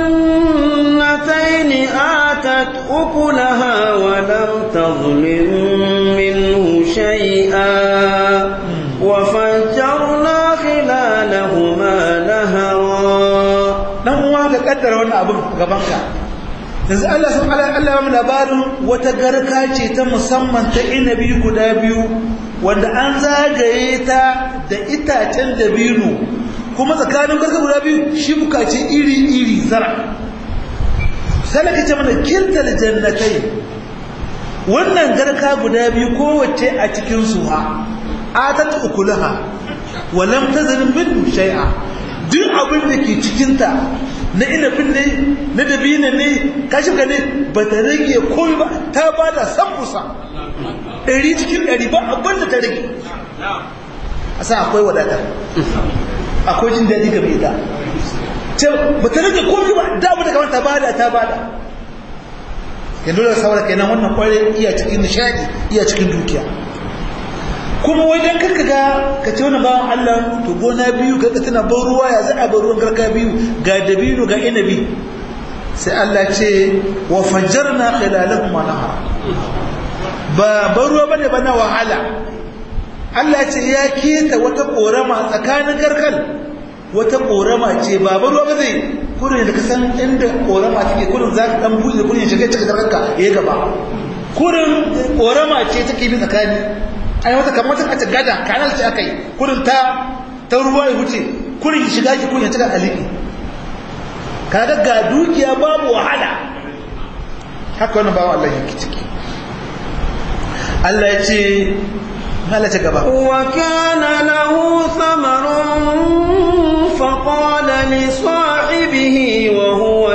jannatayn atat ukulaha wa lam tadhlim minhu shay'a wa fajjarna khilalahuma nahara dan uwa ga kaddara wannan abin gaban ka yanzu Allah subhanahu Allah ya mu labarin wata garka ce ta musamman ta inabi guda biyu wanda an zagaye ta da itacen dabino kuma tsakanin garka guda biyu shi bukaci iri zara sai ka ce mana kirtal jannatai wannan garka guda biyu kowace a cikin su ha atat ukulaha wa lam tazlim min shay'a duk abin da ke cikin ta na inabin ne na dabina ne kashi ka ne ba ta rage komai ba ta bada sambusa 100 cikin 100 ba abin da ta rage asa akwai wadata akwai jin daɗi game ita ce ba ta rage komi ba da abu da kamar ta bada yanzu da saboda kenan wannan kwarai iya cikin nishadi iya cikin dukiya kuma wajen karka ga ka ce wani bawan Allah to gona biyu ka tana ban ruwa ya za'a ban ruwan garka biyu ga dabino ga inabi sai Allah ce wa fajjarna khilalahum nahar ba ruwa bane ba na wahala Allah ce ya keta wata korama tsakanin karkal wata korama ce ba ruwa ba zai kurin da kasan inda korama take kurin za ka dan buɗe kurin ya shiga cikin karkarka ya gaba kurin korama ce take bi tsakani ai wata kamar wata gada kanal ce akai kurin ta ruwa ya huce kurin ya shiga ki kurin ya cika aliki kaga ga dukiya babu wahala haka wannan bawo Allah yake ciki Allah ya ce Allah ta gaba wa kana lahu thamarun fa qala li sahibihi wa huwa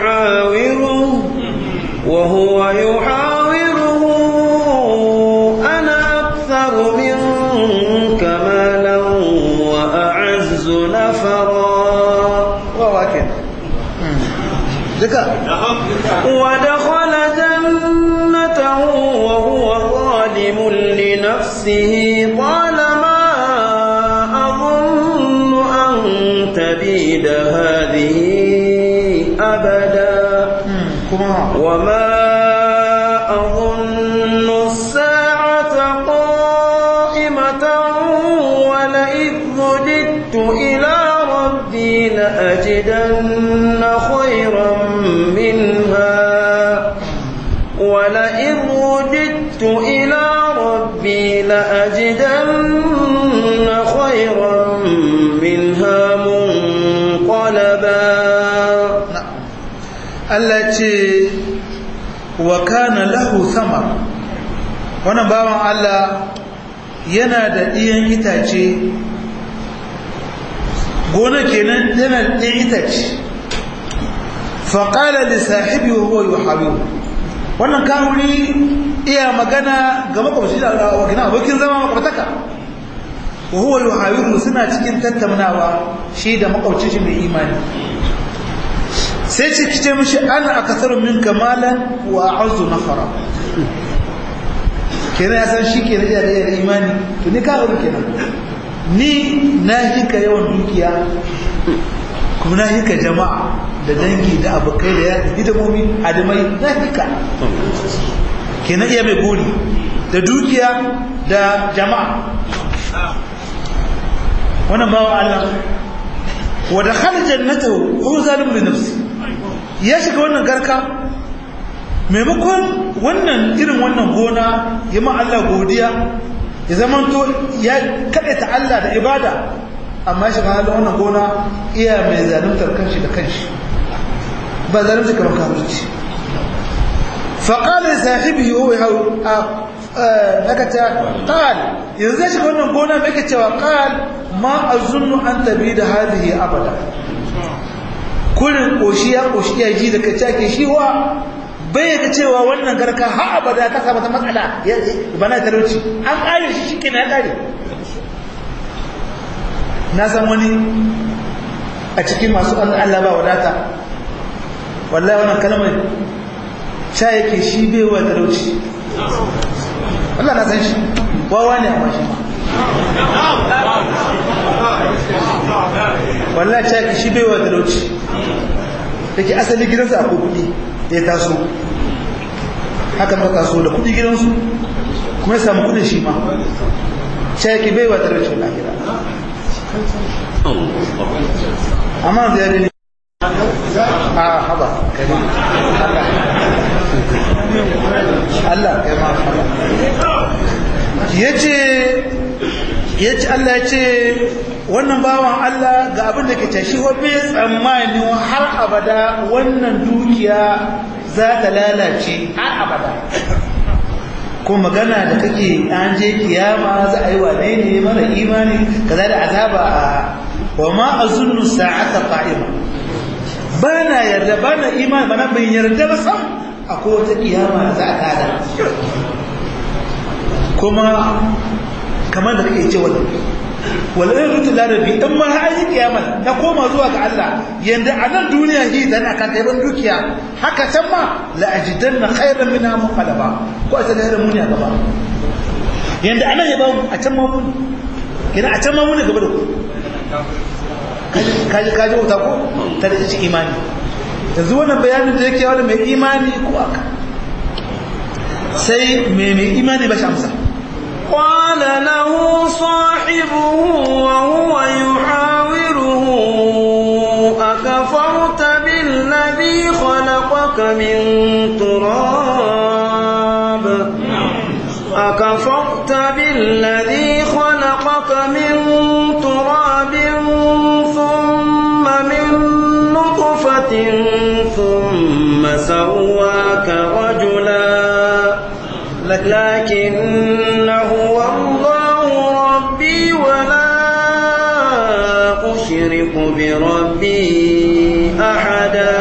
yuhawiruhu ana aktharu minka malan wa a'azzu nafara ودخل جنته وهو ظالم لنفسه قال ما أظن أن تبيد هذه أبدا وما أظن الساعة قائمة ولئن رددت إلى ربي لأجدن خيرا ولئن رددت إلى ربي لأجدن خيرا منها منقلبا التي وكان له ثمر wannan bawan Allah yana da ɗiyan itace gona kenan yana da ɗiyan itace faƙala da sahibi wa huwa yuhawiru wannan kahuri iya magana ga makwabci da abokin zama makwabtaka wa huwa yuhawiru suna cikin tattaunawa shi da makwabci shi mai imani sai ce kice mishi ana akasaru minka malan wa a'udhu nafara kenan ya san shi kenan da imani to ni kahuri kenan ni na hika yawan dukiya kuma na hika jama'a da dangi da abokai da ya hidimomi adamai na hika kenan iya mai gori da dukiya da jama'a wannan bawa Allah wa dakhala jannatahu huwa zalimun li nafsi ya shiga wannan garka maimakon wannan irin wannan gona ya ma Allah godiya ya zamanto ya kadaita Allah da ibada amma shiga halin wannan gona iya mai zaluntar kanshi da kanshi ba zalunci kamar kafirci faƙalar sahibi yau ya hau aka ta ƙal yanzu zai shiga wannan gona mai cewa ƙal ma a zunnu an tabi da hadihi abada kurin ƙoshi ya ji da kaci ake shi wa bai ga cewa wannan garka ha abada ta samu ta matsala bana talauci an ƙare shi ke na ƙare na san wani a cikin masu Allah ba wadata wallahi wannan kalmar sha yake shi bai wa talauci wallahi na san shi wawa ne amma shi wallahi sha yake shi bai wa talauci dake asali gidansa akwai kuɗi da ya taso haka muka taso da kuɗi gidansu kuma ya samu kuɗin shi ma sha yake bai wa talauci wallahi amma da yare ne a haba kare Allah ya ma yace Allah ya ce wannan bawan Allah ga abin da ke tashi wa bai tsammani har abada wannan dukiya za ta lalace har abada ko magana da kake an je kiyama za a yi wane ne mara imani kaza da azaba wa ma azunnu sa'ata qa'ima bana yarda bana imani bana bin yarda ba sam akwai wata kiyama za a tada kuma kamar da kake ce wannan wallahi rutu larabi dan ma har yi kiyama na koma zuwa ga Allah yanda a nan duniya hi dan aka kai ban dukiya haka can ma la ajidanna khayran minha munqalaba ko a tsaye mun ya gaba yanda anan ya ba mu a can ma mun kina a can ma mun gaba da ku kaji wuta ko ta da ci imani yanzu wannan bayanin da yake wani mai imani ko aka sai mai imani ba shi amsa قال له صاحبه وهو يحاوره أكفرت بالذي خلقك من تراب أكفرت بالذي خلقك من تراب ثم من نطفة ثم سواك رجلا لكن هو الله ربي ولا أشرك بربي أحدا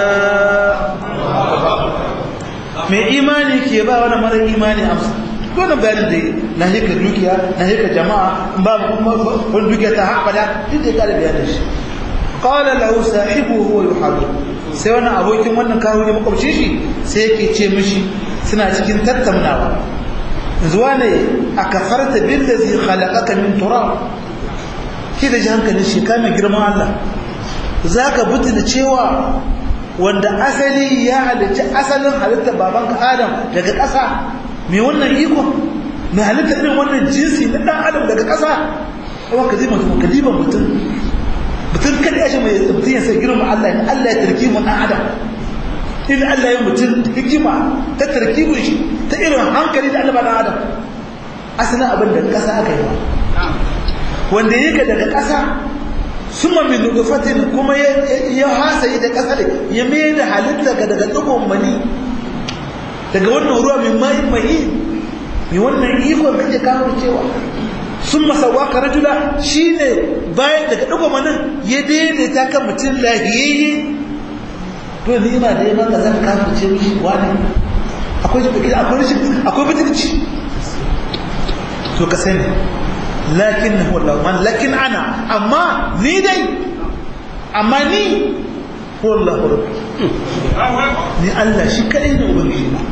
mai imani ke ba wani mara imani amsa wannan bayanin da na hika dukiya na hika jama'a ba wani dukiya ta haɓada duk da ya ƙara bayanin shi qala lahu sahibuhu wa yuhadu sai wannan abokin wannan kawo ne makwabcin shi sai yake ce mishi suna cikin tattaunawa zuwa ne a kafarta billazi khalaqaka min turab ki da hankalin shi ka mai girman Allah zaka butu da cewa wanda asali ya halitta asalin halittar babanka Adam daga ƙasa mai wannan iko mai halitta irin wannan jinsi na dan Adam daga ƙasa kuma ka zima mutum kadiban mutum kada ya shi mai mutum ya sai girman Allah ya Allah ya tarki mu dan Adam in Allah ya mutum hikima ta tarkibin shi ta irin hankali da Allah ba dan Adam asalin abin da ƙasa aka yi wanda yake daga ƙasa suma min nutfatin kuma ya hasayi da ƙasa da ya mai da halitta daga dubon mani daga wannan ruwa mai mai wannan ikon kake kawo cewa sun masawaka rajula shine bayan daga dubon manin ya daidaita kan mutum lahiyayye to ni ma da yaman da zan kafirce mishi wani akwai bitirci to ka sani lakin huwa man lakin ana amma ni wallahu rabbi ni Allah shi kadai ne ubangiji na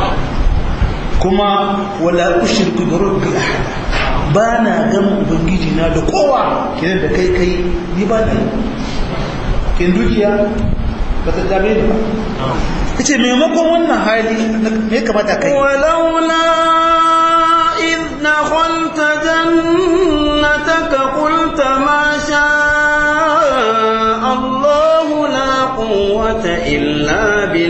kuma wala ushriku bi rabbi ahad bana gama ubangiji na da kowa kiran da kai ni ba ni kin dukiya ba ta dame ni ba kace maimakon wannan hali me kamata kai walaula إذ دخلت جنتك قلت ما شاء الله لا قوة إلا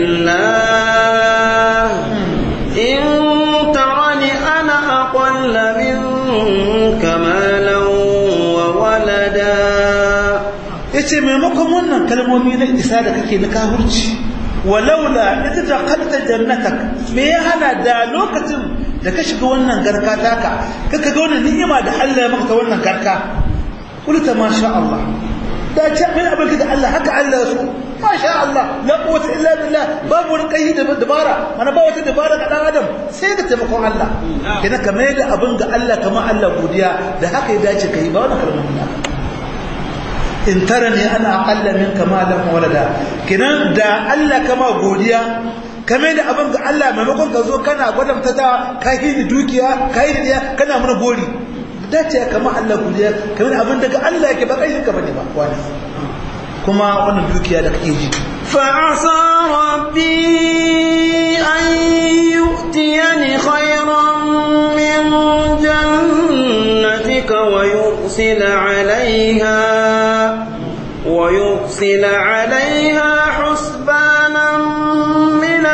بالله إن ترني أنا أقل منك مالا وولدا yace maimakon wannan kalmomi na isa da kake na kahurci walaula ita dakhalta jannatak me ya hana da lokacin da ka shiga wannan garka taka kaka ga wannan ni'ima da Allah ya maka ta wannan garka kulta masha Allah da ce mai abin da Allah haka Allah ya so masha Allah la quwwata illa billah babu wani kai da dabara mana ba wata dabara ga dan adam sai da taimakon Allah kina ka mai da abin ga Allah kamar Allah godiya da haka ya dace kai ba wannan kalmomin naka in tarani ana aqalla minka malan walada kinan da Allah kama godiya kame da abin ga Allah maimakon ka zo kana gwadamta da ka hini dukiya ka hini diya kana mana gori dace kama Allah godiya kame da abin daga Allah yake ba kai ka bane ba wani kuma wannan dukiya da kake ji fa asa rabbi an yu'tiyani khayran min jannatika wa yursila 'alayha husbanan min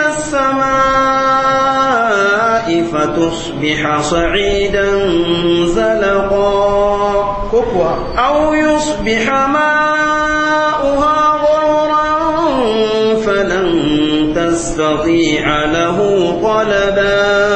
as-samaa'i fatusbiha sa'idan zalaqa aw yusbiha ma'uha ghawran falan tastati'a lahu qalaba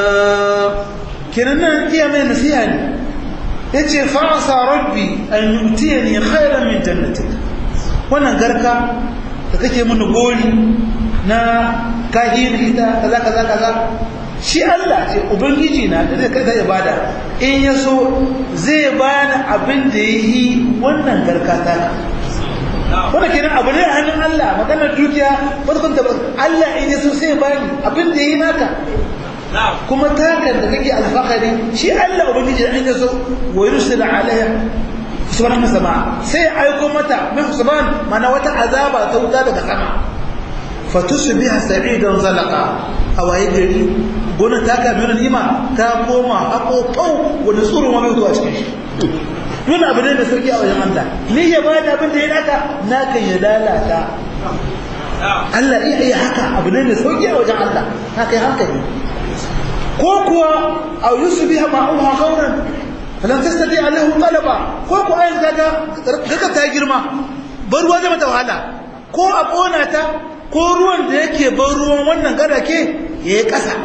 kenan iya mai nasiha ne yace fa asa rabbi an yutiyani khayran min jannatika wannan garka da kake mini gori na kahiri ita kaza shi Allah ce ubangiji na da zai kai da ibada in yaso zai bani abin da yi wannan garka ta wannan kenan abu ne a hannun Allah maganar dukiya barkun da Allah in yaso sai bani abin da yi naka kuma takan da kake alfakari shi Allah ubangiji in yaso wa yursila alaiha subhanahu sama sai aiko mata min subhan mana wata azaba ta wuta daga sama fatusbiha sa'idan zalaqa awaye gari gona ta ka nuna ni'ima ta koma hako kau wani tsoro ma bai zuwa cikin shi nuna abu ne da sauki a wajen Allah ni ya bani abin da ya naka naka ya lalata Allah iya haka abu ne da sauki a wajen Allah haka ya hankali ko kuwa aw yusbiha ma'uha ghawran falan tastati alahu talaba ko ku ayin kaga ta girma bar ruwa zai mata wahala ko a kona ta ko ruwan da yake bar ruwan wannan gada ke yayi kasa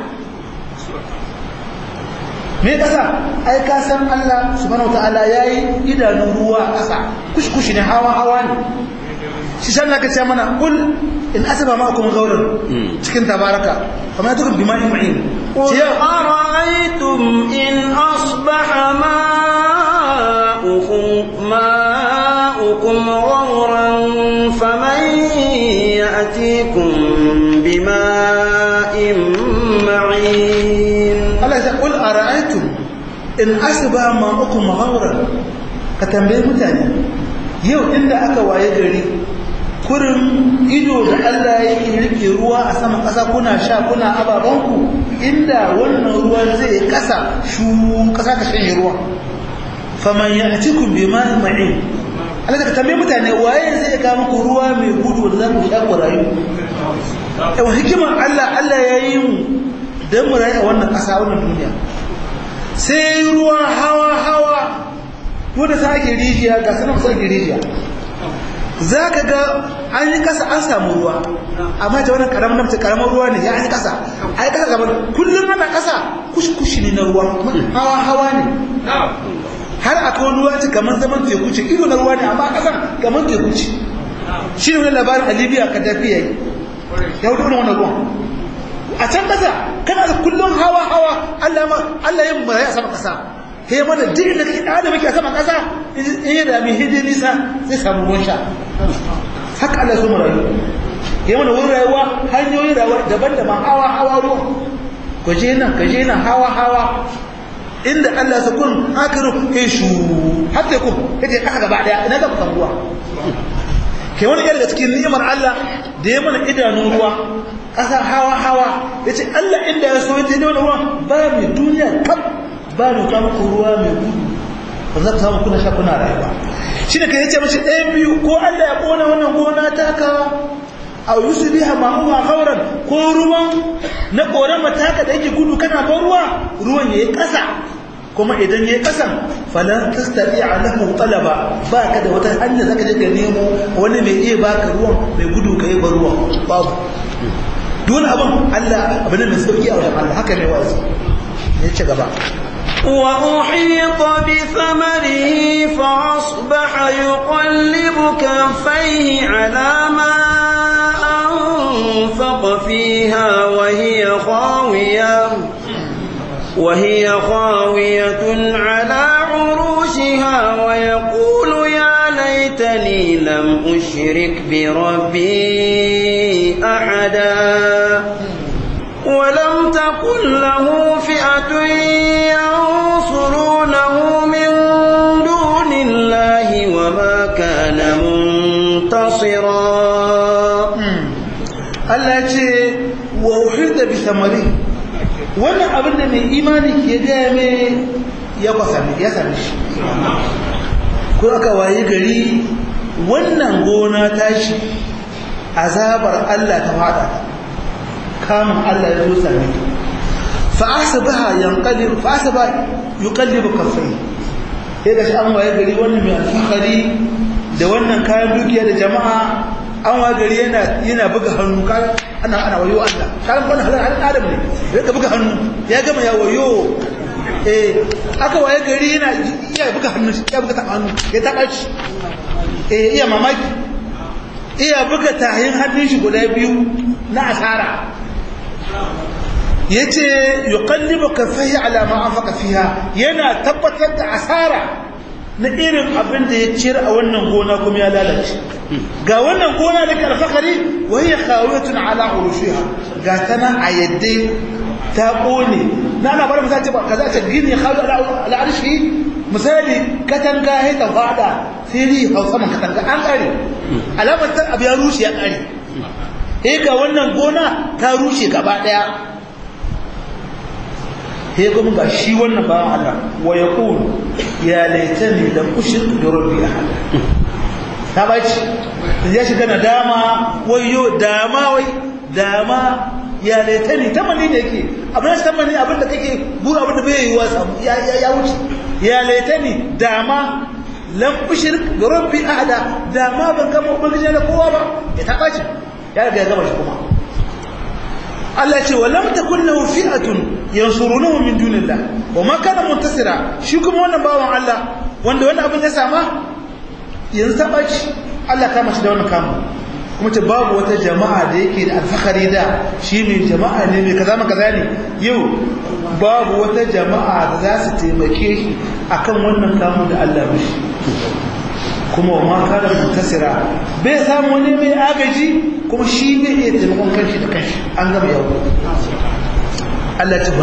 me kasa ai ka san Allah subhanahu wataala yayi idanun ruwa kasa kushkushi ne hawa ne shi san naka ce mana kul in asaba ma'akum ghawran cikin tabaraka kuma dukun bima'in mu'in قل أرأيتم إن أصبح ماؤكم غورا فمن يأتيكم بماء معين الله يقول أرأيتم إن أصبح ماؤكم غورا كتنبيه متاني يو إن أكا ويدري kurin ido da Allah ya yi rike ruwa a saman ƙasa kuna sha kuna ababanku inda wannan ruwan zai ƙasa ƙasa ka shanye ruwa faman ya ci kun bi ma'in ma'in Allah ka tambaye mutane waye zai ga muku ruwa mai gudu da za ku sha ku rayu yawan hikimar Allah ya yi mu don mu rayu a wannan ƙasa wannan duniya sai ruwa hawa wanda sa ake rijiya ga sanar sa ake rijiya za ka ga an yi kasa an samu ruwa amma ta wannan karamin ruwa ne ya yi kasa a yi kasa gaban kullum ana kasa kushi ne na ruwa hawa ne har a kawo ruwa ce kamar zaman teku ce ido na ruwa ne amma kasan kamar teku ce shi ne wani labarin a libya ka tafi ya yi ya wuce wannan ruwan a can kasa kana da kullum hawa Allah yin mara ya sama kasa he mana duk da kake da muke sama kasa in yi da mi hidin nisa zai samu ruwan sha haka Allah su marayu he mana wurin rayuwa hanyoyin rayuwa daban-daban hawa ruwa ka je nan hawa inda Allah su kun akiru kai shu hatta kun kaje kasa gaba daya ina ga kusan ruwa ke wani daga cikin ni'imar Allah da ya mana idanun ruwa kasa hawa yace Allah inda ya so ya ne ruwa ba mu duniya kaf ba da ka muku ruwa mai gudu ba za ka samu kuna sha kuna rayuwa shi da ka yace mashi ɗayan biyu ko Allah ya kona wannan gona taka a yusbiha ma'uha ghawran ko ruwan na korama taka da yake gudu kana ban ruwan yayi ƙasa kuma idan yayi ƙasan falan tastati'a lahu talaba ba ka da wata hanya zaka je ka nemo wani mai iya baka ruwan mai gudu kai ban ruwan babu dole abin Allah abin da sauki a wajen Allah haka ne wazi ne ci gaba وأحيط بثمره فأصبح يقلب كفيه على ما أنفق فيها وهي خاوية على عروشها ويقول يا ليتني لم أشرك بربي أحدا ولم تكن له فئة ينصرونه من دون الله وما كان منتصرا Allah ce wa uhida bi samari wannan abin da mai imani ke gaya mai ya sami shi ko aka waye gari wannan gona tashi azabar Allah ta fada kamun Allah ya rusa ne fa'asbaha yuqallibu kaffai sai ga shi an waye gari wannan mai alfahari da wannan kayan dukiya da jama'a an waye gari yana buga hannu ana wayo Allah kan wannan halin adam ne ya buga hannu ya gama ya wayo aka waye gari yana iya buga hannu ya buga ta hannu ya ta kaci iya mamaki iya buga tahin hannun shi guda biyu na asara yace yuqallibu kaffayhi ala ma anfaqa fiha yana tabbatar da asara na irin abin da ya ciyar a wannan gona kuma ya lalace ga wannan gona da alfakari wa hiya khawiyatun ala urushiha ga tana a yadda ta kone na bar mu sace ba kaza ta gini khawi ala arshi misali katanga ya ta fada sai ri hausa man katanga an kare alamar ta abu ya rushe ya kare ga wannan gona ta rushe gaba daya kuma ga shi wannan bawan Allah wa yaqulu ya laitani lam ushrik bi rabbi ahad ta baci ya shiga nadama wayo dama ya laitani tamani da yake abin da tamani abin da kake buru abin da bai yi wa samu ya wuce ya laitani dama lam ushrik bi rabbi ahada dama ban kama ubangiji da kowa ba ya ta baci ya riga ya gaba shi kuma Allah ce walam takun lahu fi'atun yansurunahu min dunillah wa ma kana muntasira shi kuma wannan bawan Allah wanda wannan abin ya sama yanzu ta baci Allah kama shi da wannan kama kuma ce babu wata jama'a da yake da alfakari da shi mai jama'a ne mai kaza ne yau babu wata jama'a da za su taimake shi akan wannan kamun da Allah mishi kuma wa ma kana muntasira bai samu wani mai agaji kuma shi bai iya taimakon kanshi da kanshi an gama yau Allah ta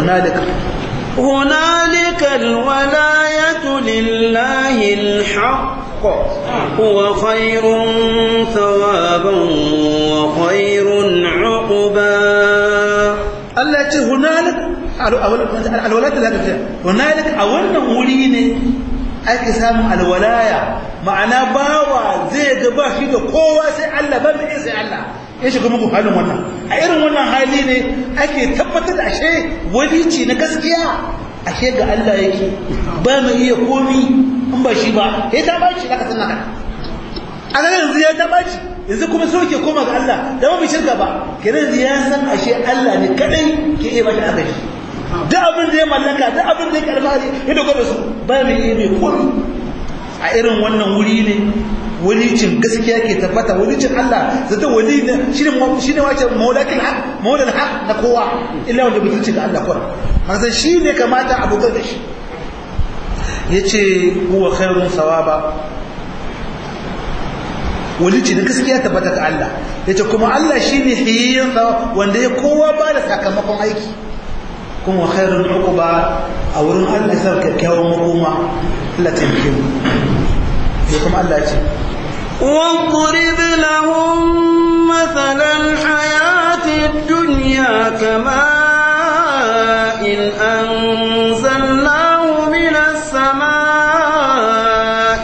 هنالك الولاية لله الحق هو خير ثوابا وخير عقبا الله يقول هنالك الولاية لله هنالك أولا وليني ake samun alwalaya ma'ana bawa zai gaba shi da kowa sai Allah ba mai sai Allah ya shiga muku halin wannan a irin wannan hali ne ake tabbatar da ashe walici na gaskiya ashe ga Allah yake ba mu iya komi in ba shi ba sai ta baci zaka san haka a ga yanzu ya ta baci yanzu kuma so ke koma ga Allah da ba mu shirka ba kenan ya san ashe Allah ne kadai ke iya bashi agaji duk abin da ya mallaka duk abin da ya kalmari ya dogara su ba mai iya mai komi a irin wannan wuri ne walicin gaskiya ke tabbata walicin Allah zata wali ne shine wace maulakil haq maulal haq na kowa illa wanda bai tuci ga Allah kuwa manzo shine kamata a dogara da shi yace huwa khairun sawaba walici da gaskiya tabbata ga Allah yace kuma Allah shine hiyyin wanda ya kowa ba da sakamakon aiki kuma khairul uquba a wurin Allah sai kyakkyawan makoma Allah ta yi mu sai kuma Allah ce واضرب لهم مثل الحياة الدنيا كماء أنزلناه من السماء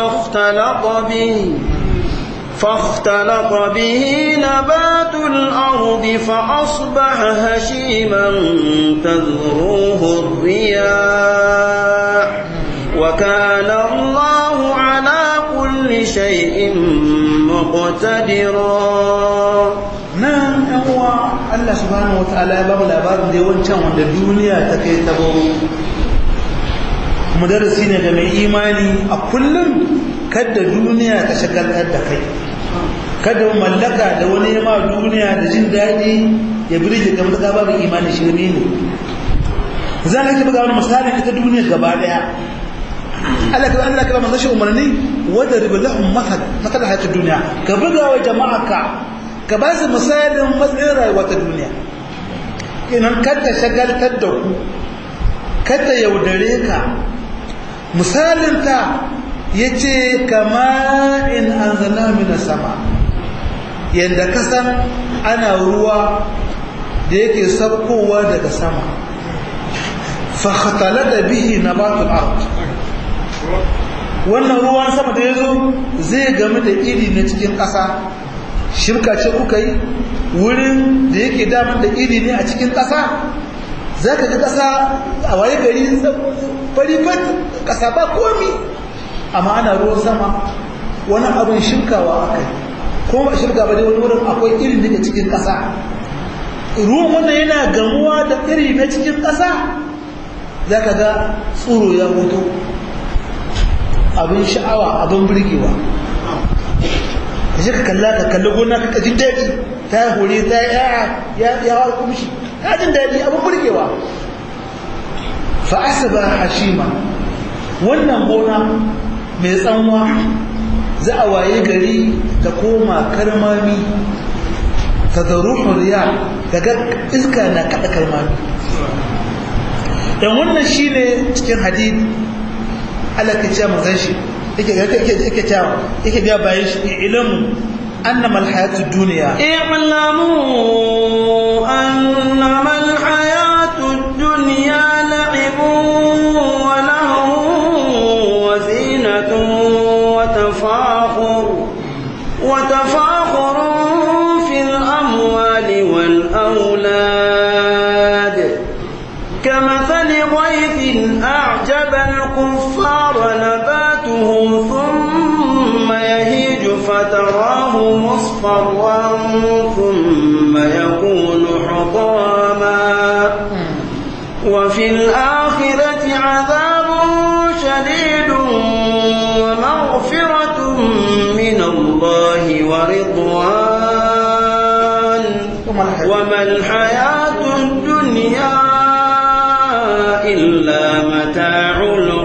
فاختلط به نبات الأرض فأصبح هشيما تذروه الرياح وكان الله على كل شيء مقتدرا نعم هو الله سبحانه وتعالى باب labarin da wancan wanda duniya ta kai ta baro mudarrisi ne ga mai imani a kullum kada duniya ta shagaltar da kai kada mallaka da wani yama duniya da jin daɗi ya birge ga mutuka babu imani shirme ne za ka buga wani misali ita duniya gaba daya Allah ka manzo shi umarni wadarib lahum mathal hayatid dunya ka buga wa jama'aka ka ba su misalin matsayin rayuwa ta duniya idan kada shagaltar da ku kada yaudare ka misalin ta yace kama in anzalna minas sama yanda kasan ana ruwa da yake sabkowa daga sama fa khatalada bihi nabatul ard wannan ruwan sama da yazo zai game da iri na cikin ƙasa shirka ce kuka yi wurin da yake damar da iri ne a cikin ƙasa zaka ga ƙasa a waye gari fari fat ƙasa ba komi amma ana ruwan sama wani abin shirkawa akai ko ba shirka ba dai wani wurin akwai iri daga cikin ƙasa ruwan wannan yana gamuwa da iri na cikin ƙasa zaka ga tsuro ya mutu abin sha'awa abin burgewa ka kalli gona ka jin daɗi ta hore ta ya wa kumshi ka jin daɗi abin burgewa fa asaba hashima wannan gona mai tsanwa za a waye gari ta koma karmami ta zaruhu riya daga iska na kada karmami dan wannan shine cikin hadith Allah ke cewa manzon shi yake cewa yake biya bayan shi ilmu annama alhayatud dunya اعلموا أنما الحياة الدنيا لعب ولهو وزينة وتفاخر في الأموال والأولاد كمثل غيث أعجب الكفار نباته ثم يهيج فتراه مصفرا ثم يكون حطاما وفي الآخرة عذاب شديد ومغفرة من الله ورضوان وما الحياة الدنيا إلا متاع